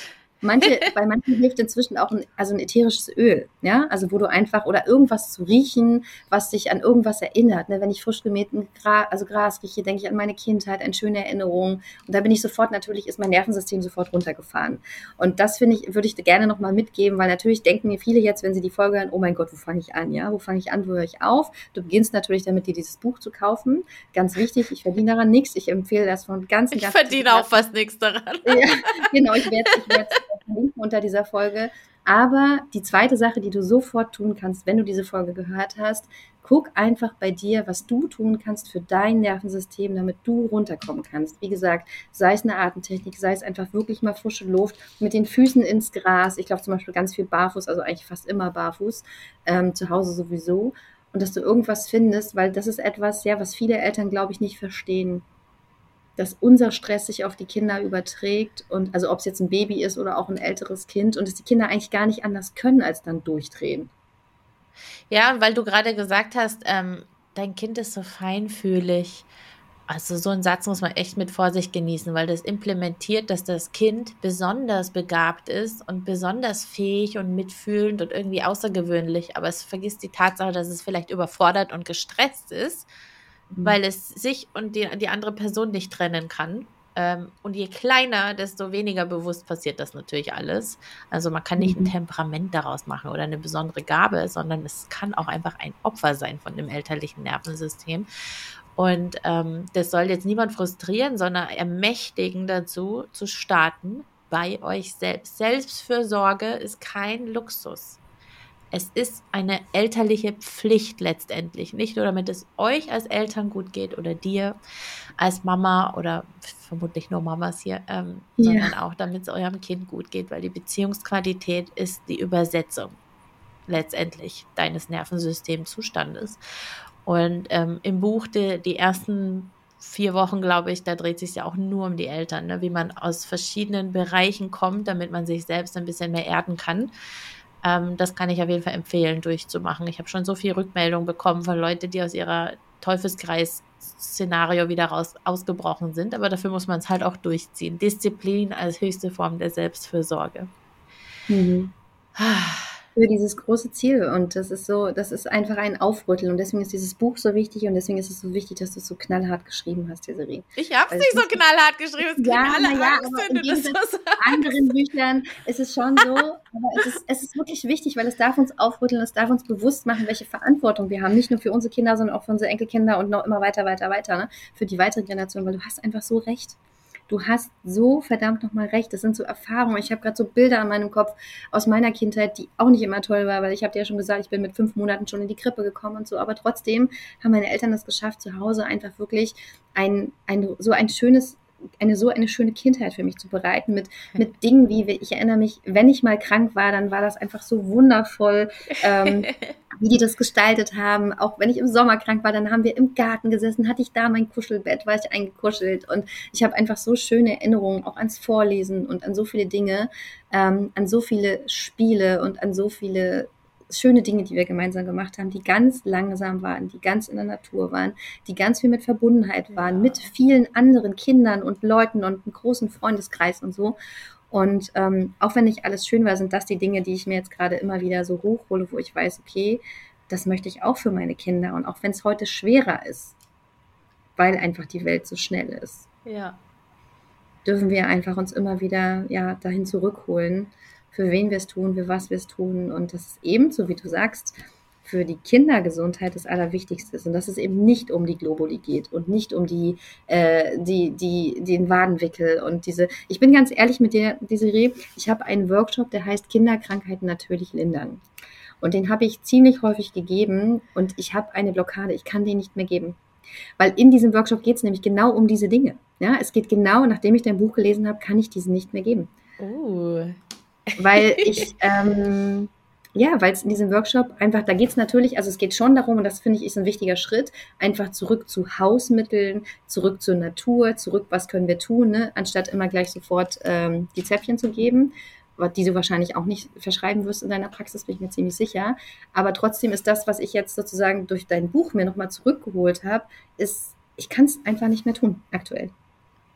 Bei manchen hilft inzwischen auch ein ätherisches Öl, ja, also wo du einfach, oder irgendwas zu riechen, was dich an irgendwas erinnert, ne? Wenn ich frisch gemähten Gras rieche, denke ich an meine Kindheit, an schöne Erinnerungen, und da bin ich sofort, natürlich ist mein Nervensystem sofort runtergefahren, und das würde ich gerne nochmal mitgeben, weil natürlich denken mir viele jetzt, wenn sie die Folge hören, oh mein Gott, wo fange ich an, ja, wo fange ich an, wo höre ich auf? Du beginnst natürlich damit, dir dieses Buch zu kaufen, ganz wichtig, ich verdiene daran nichts, ich empfehle das von ganzem Ich verdiene auch fast nichts daran. Ja, genau, ich werde verlinken unter dieser Folge. Aber die zweite Sache, die du sofort tun kannst, wenn du diese Folge gehört hast, guck einfach bei dir, was du tun kannst für dein Nervensystem, damit du runterkommen kannst. Wie gesagt, sei es eine Atemtechnik, sei es einfach wirklich mal frische Luft, mit den Füßen ins Gras. Ich glaube zum Beispiel ganz viel barfuß, also eigentlich fast immer barfuß, zu Hause sowieso. Und dass du irgendwas findest, weil das ist etwas, ja, was viele Eltern, glaube ich, nicht verstehen, dass unser Stress sich auf die Kinder überträgt, und also ob es jetzt ein Baby ist oder auch ein älteres Kind, und dass die Kinder eigentlich gar nicht anders können, als dann durchdrehen. Ja, und weil du gerade gesagt hast, dein Kind ist so feinfühlig. Also so einen Satz muss man echt mit Vorsicht genießen, weil das implementiert, dass das Kind besonders begabt ist und besonders fähig und mitfühlend und irgendwie außergewöhnlich, aber es vergisst die Tatsache, dass es vielleicht überfordert und gestresst ist, weil es sich und die andere Person nicht trennen kann. Und je kleiner, desto weniger bewusst passiert das natürlich alles. Also man kann nicht ein Temperament daraus machen oder eine besondere Gabe, sondern es kann auch einfach ein Opfer sein von dem elterlichen Nervensystem. Und das soll jetzt niemand frustrieren, sondern ermächtigen dazu, zu starten bei euch selbst. Selbstfürsorge ist kein Luxus. Es ist eine elterliche Pflicht letztendlich. Nicht nur, damit es euch als Eltern gut geht oder dir als Mama oder vermutlich nur Mamas hier, sondern auch, damit es eurem Kind gut geht, weil die Beziehungsqualität ist die Übersetzung letztendlich deines Nervensystemzustandes. Und im Buch die ersten 4 Wochen, glaube ich, da dreht sich ja auch nur um die Eltern, ne? Wie man aus verschiedenen Bereichen kommt, damit man sich selbst ein bisschen mehr erden kann. Das kann ich auf jeden Fall empfehlen, durchzumachen. Ich habe schon so viel Rückmeldung bekommen von Leuten, die aus ihrer Teufelskreis-Szenario wieder ausgebrochen sind, aber dafür muss man es halt auch durchziehen. Disziplin als höchste Form der Selbstfürsorge. Für dieses große Ziel, und das ist einfach ein Aufrütteln, und deswegen ist dieses Buch so wichtig, und deswegen ist es so wichtig, dass du es so knallhart geschrieben hast, Desiree. Ich habe es nicht so knallhart geschrieben, es ja, aber in Gegensatz zu anderen Büchern ist es schon so, aber es ist wirklich wichtig, weil es darf uns aufrütteln, es darf uns bewusst machen, welche Verantwortung wir haben, nicht nur für unsere Kinder, sondern auch für unsere Enkelkinder und noch immer weiter, ne? Für die weitere Generation, weil du hast einfach so recht. Du hast so verdammt nochmal recht. Das sind so Erfahrungen. Ich habe gerade so Bilder an meinem Kopf aus meiner Kindheit, die auch nicht immer toll war, weil ich habe dir ja schon gesagt, ich bin mit 5 Monaten schon in die Krippe gekommen und so. Aber trotzdem haben meine Eltern es geschafft, zu Hause einfach wirklich eine schöne Kindheit für mich zu bereiten mit Dingen wie, ich erinnere mich, wenn ich mal krank war, dann war das einfach so wundervoll, wie die das gestaltet haben. Auch wenn ich im Sommer krank war, dann haben wir im Garten gesessen, hatte ich da mein Kuschelbett, war ich eingekuschelt, und ich habe einfach so schöne Erinnerungen auch ans Vorlesen und an so viele Dinge, an so viele Spiele und an so viele schöne Dinge, die wir gemeinsam gemacht haben, die ganz langsam waren, die ganz in der Natur waren, die ganz viel mit Verbundenheit waren, mit vielen anderen Kindern und Leuten und einem großen Freundeskreis und so. Und auch wenn nicht alles schön war, sind das die Dinge, die ich mir jetzt gerade immer wieder so hochhole, wo ich weiß, okay, das möchte ich auch für meine Kinder. Und auch wenn es heute schwerer ist, weil einfach die Welt so schnell ist, dürfen wir einfach uns immer wieder dahin zurückholen, für wen wir es tun, für was wir es tun. Und das ist eben, so wie du sagst, für die Kindergesundheit das Allerwichtigste ist. Und dass es eben nicht um die Globuli geht und nicht um den Wadenwickel und ich bin ganz ehrlich mit dir, Desiree, ich habe einen Workshop, der heißt Kinderkrankheiten natürlich lindern. Und den habe ich ziemlich häufig gegeben, und ich habe eine Blockade, ich kann den nicht mehr geben. Weil in diesem Workshop geht es nämlich genau um diese Dinge. Ja, es geht genau, nachdem ich dein Buch gelesen habe, kann ich diesen nicht mehr geben. Weil weil es in diesem Workshop einfach, da geht es natürlich, also es geht schon darum, und das finde ich ist ein wichtiger Schritt, einfach zurück zu Hausmitteln, zurück zur Natur, zurück, was können wir tun, ne? Anstatt immer gleich sofort die Zäpfchen zu geben, die du wahrscheinlich auch nicht verschreiben wirst in deiner Praxis, bin ich mir ziemlich sicher. Aber trotzdem ist das, was ich jetzt sozusagen durch dein Buch mir nochmal zurückgeholt habe, ich kann es einfach nicht mehr tun, aktuell.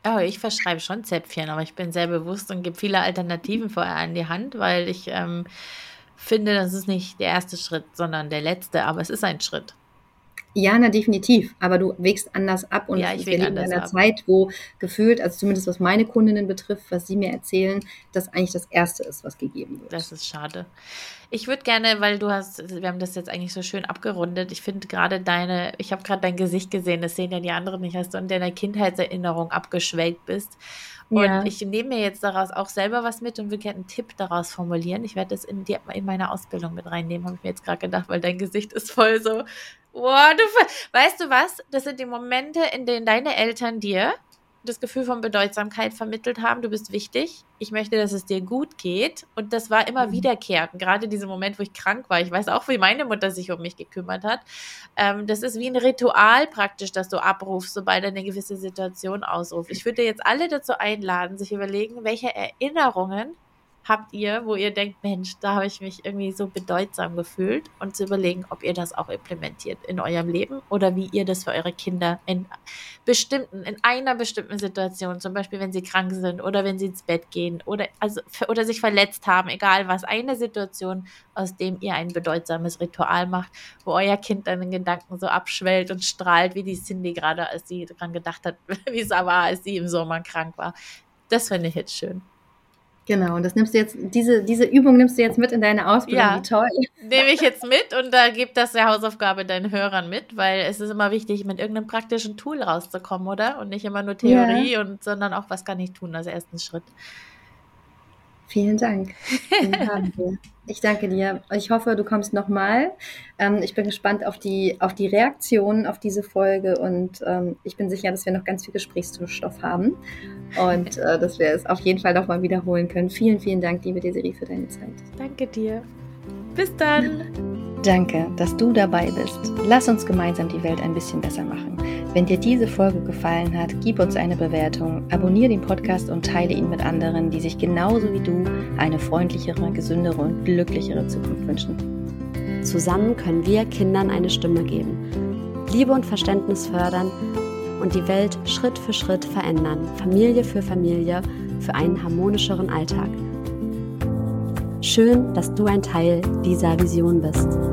Oh, ich verschreibe schon Zäpfchen, aber ich bin sehr bewusst und gebe viele Alternativen vorher an die Hand, weil ich finde, das ist nicht der erste Schritt, sondern der letzte, aber es ist ein Schritt. Ja, na definitiv, aber du wägst anders ab und Ja, ich wir wäge leben in anders einer ab. Zeit, wo gefühlt, also zumindest was meine Kundinnen betrifft, was sie mir erzählen, das eigentlich das Erste ist, was gegeben wird. Das ist schade. Ich würde gerne, weil wir haben das jetzt eigentlich so schön abgerundet, ich finde gerade ich habe gerade dein Gesicht gesehen, das sehen ja die anderen nicht, als du in deiner Kindheitserinnerung abgeschwelgt bist. Und Ja. ich nehme mir jetzt daraus auch selber was mit und will gerne einen Tipp daraus formulieren. Ich werde das in meine Ausbildung mit reinnehmen, habe ich mir jetzt gerade gedacht, weil dein Gesicht ist voll so, wow, weißt du was? Das sind die Momente, in denen deine Eltern dir das Gefühl von Bedeutsamkeit vermittelt haben, du bist wichtig, ich möchte, dass es dir gut geht, und das war immer wiederkehrend, gerade dieser Moment, wo ich krank war, ich weiß auch, wie meine Mutter sich um mich gekümmert hat, das ist wie ein Ritual praktisch, das du abrufst, sobald eine gewisse Situation ausruft. Ich würde jetzt alle dazu einladen, sich überlegen, welche Erinnerungen habt ihr, wo ihr denkt, Mensch, da habe ich mich irgendwie so bedeutsam gefühlt, und zu überlegen, ob ihr das auch implementiert in eurem Leben oder wie ihr das für eure Kinder in einer bestimmten Situation, zum Beispiel wenn sie krank sind oder wenn sie ins Bett gehen oder sich verletzt haben, egal was, eine Situation, aus dem ihr ein bedeutsames Ritual macht, wo euer Kind dann in Gedanken so abschwellt und strahlt, wie die Cindy gerade, als sie daran gedacht hat, wie es war, als sie im Sommer krank war. Das finde ich jetzt schön. Genau, und das nimmst du jetzt, diese Übung nimmst du jetzt mit in deine Ausbildung, Ja, wie toll. Nehme ich jetzt mit, und da gib das der Hausaufgabe deinen Hörern mit, weil es ist immer wichtig, mit irgendeinem praktischen Tool rauszukommen, oder? Und nicht immer nur Theorie, sondern auch, was kann ich tun als ersten Schritt. Vielen Dank. Ich danke dir. Ich hoffe, du kommst nochmal. Ich bin gespannt auf die Reaktionen auf diese Folge, und ich bin sicher, dass wir noch ganz viel Gesprächsstoff haben und dass wir es auf jeden Fall nochmal wiederholen können. Vielen, vielen Dank, liebe Desiree, für deine Zeit. Danke dir. Bis dann. Danke, dass du dabei bist. Lass uns gemeinsam die Welt ein bisschen besser machen. Wenn dir diese Folge gefallen hat, gib uns eine Bewertung, abonniere den Podcast und teile ihn mit anderen, die sich genauso wie du eine freundlichere, gesündere und glücklichere Zukunft wünschen. Zusammen können wir Kindern eine Stimme geben, Liebe und Verständnis fördern und die Welt Schritt für Schritt verändern, Familie für Familie, für einen harmonischeren Alltag. Schön, dass du ein Teil dieser Vision bist.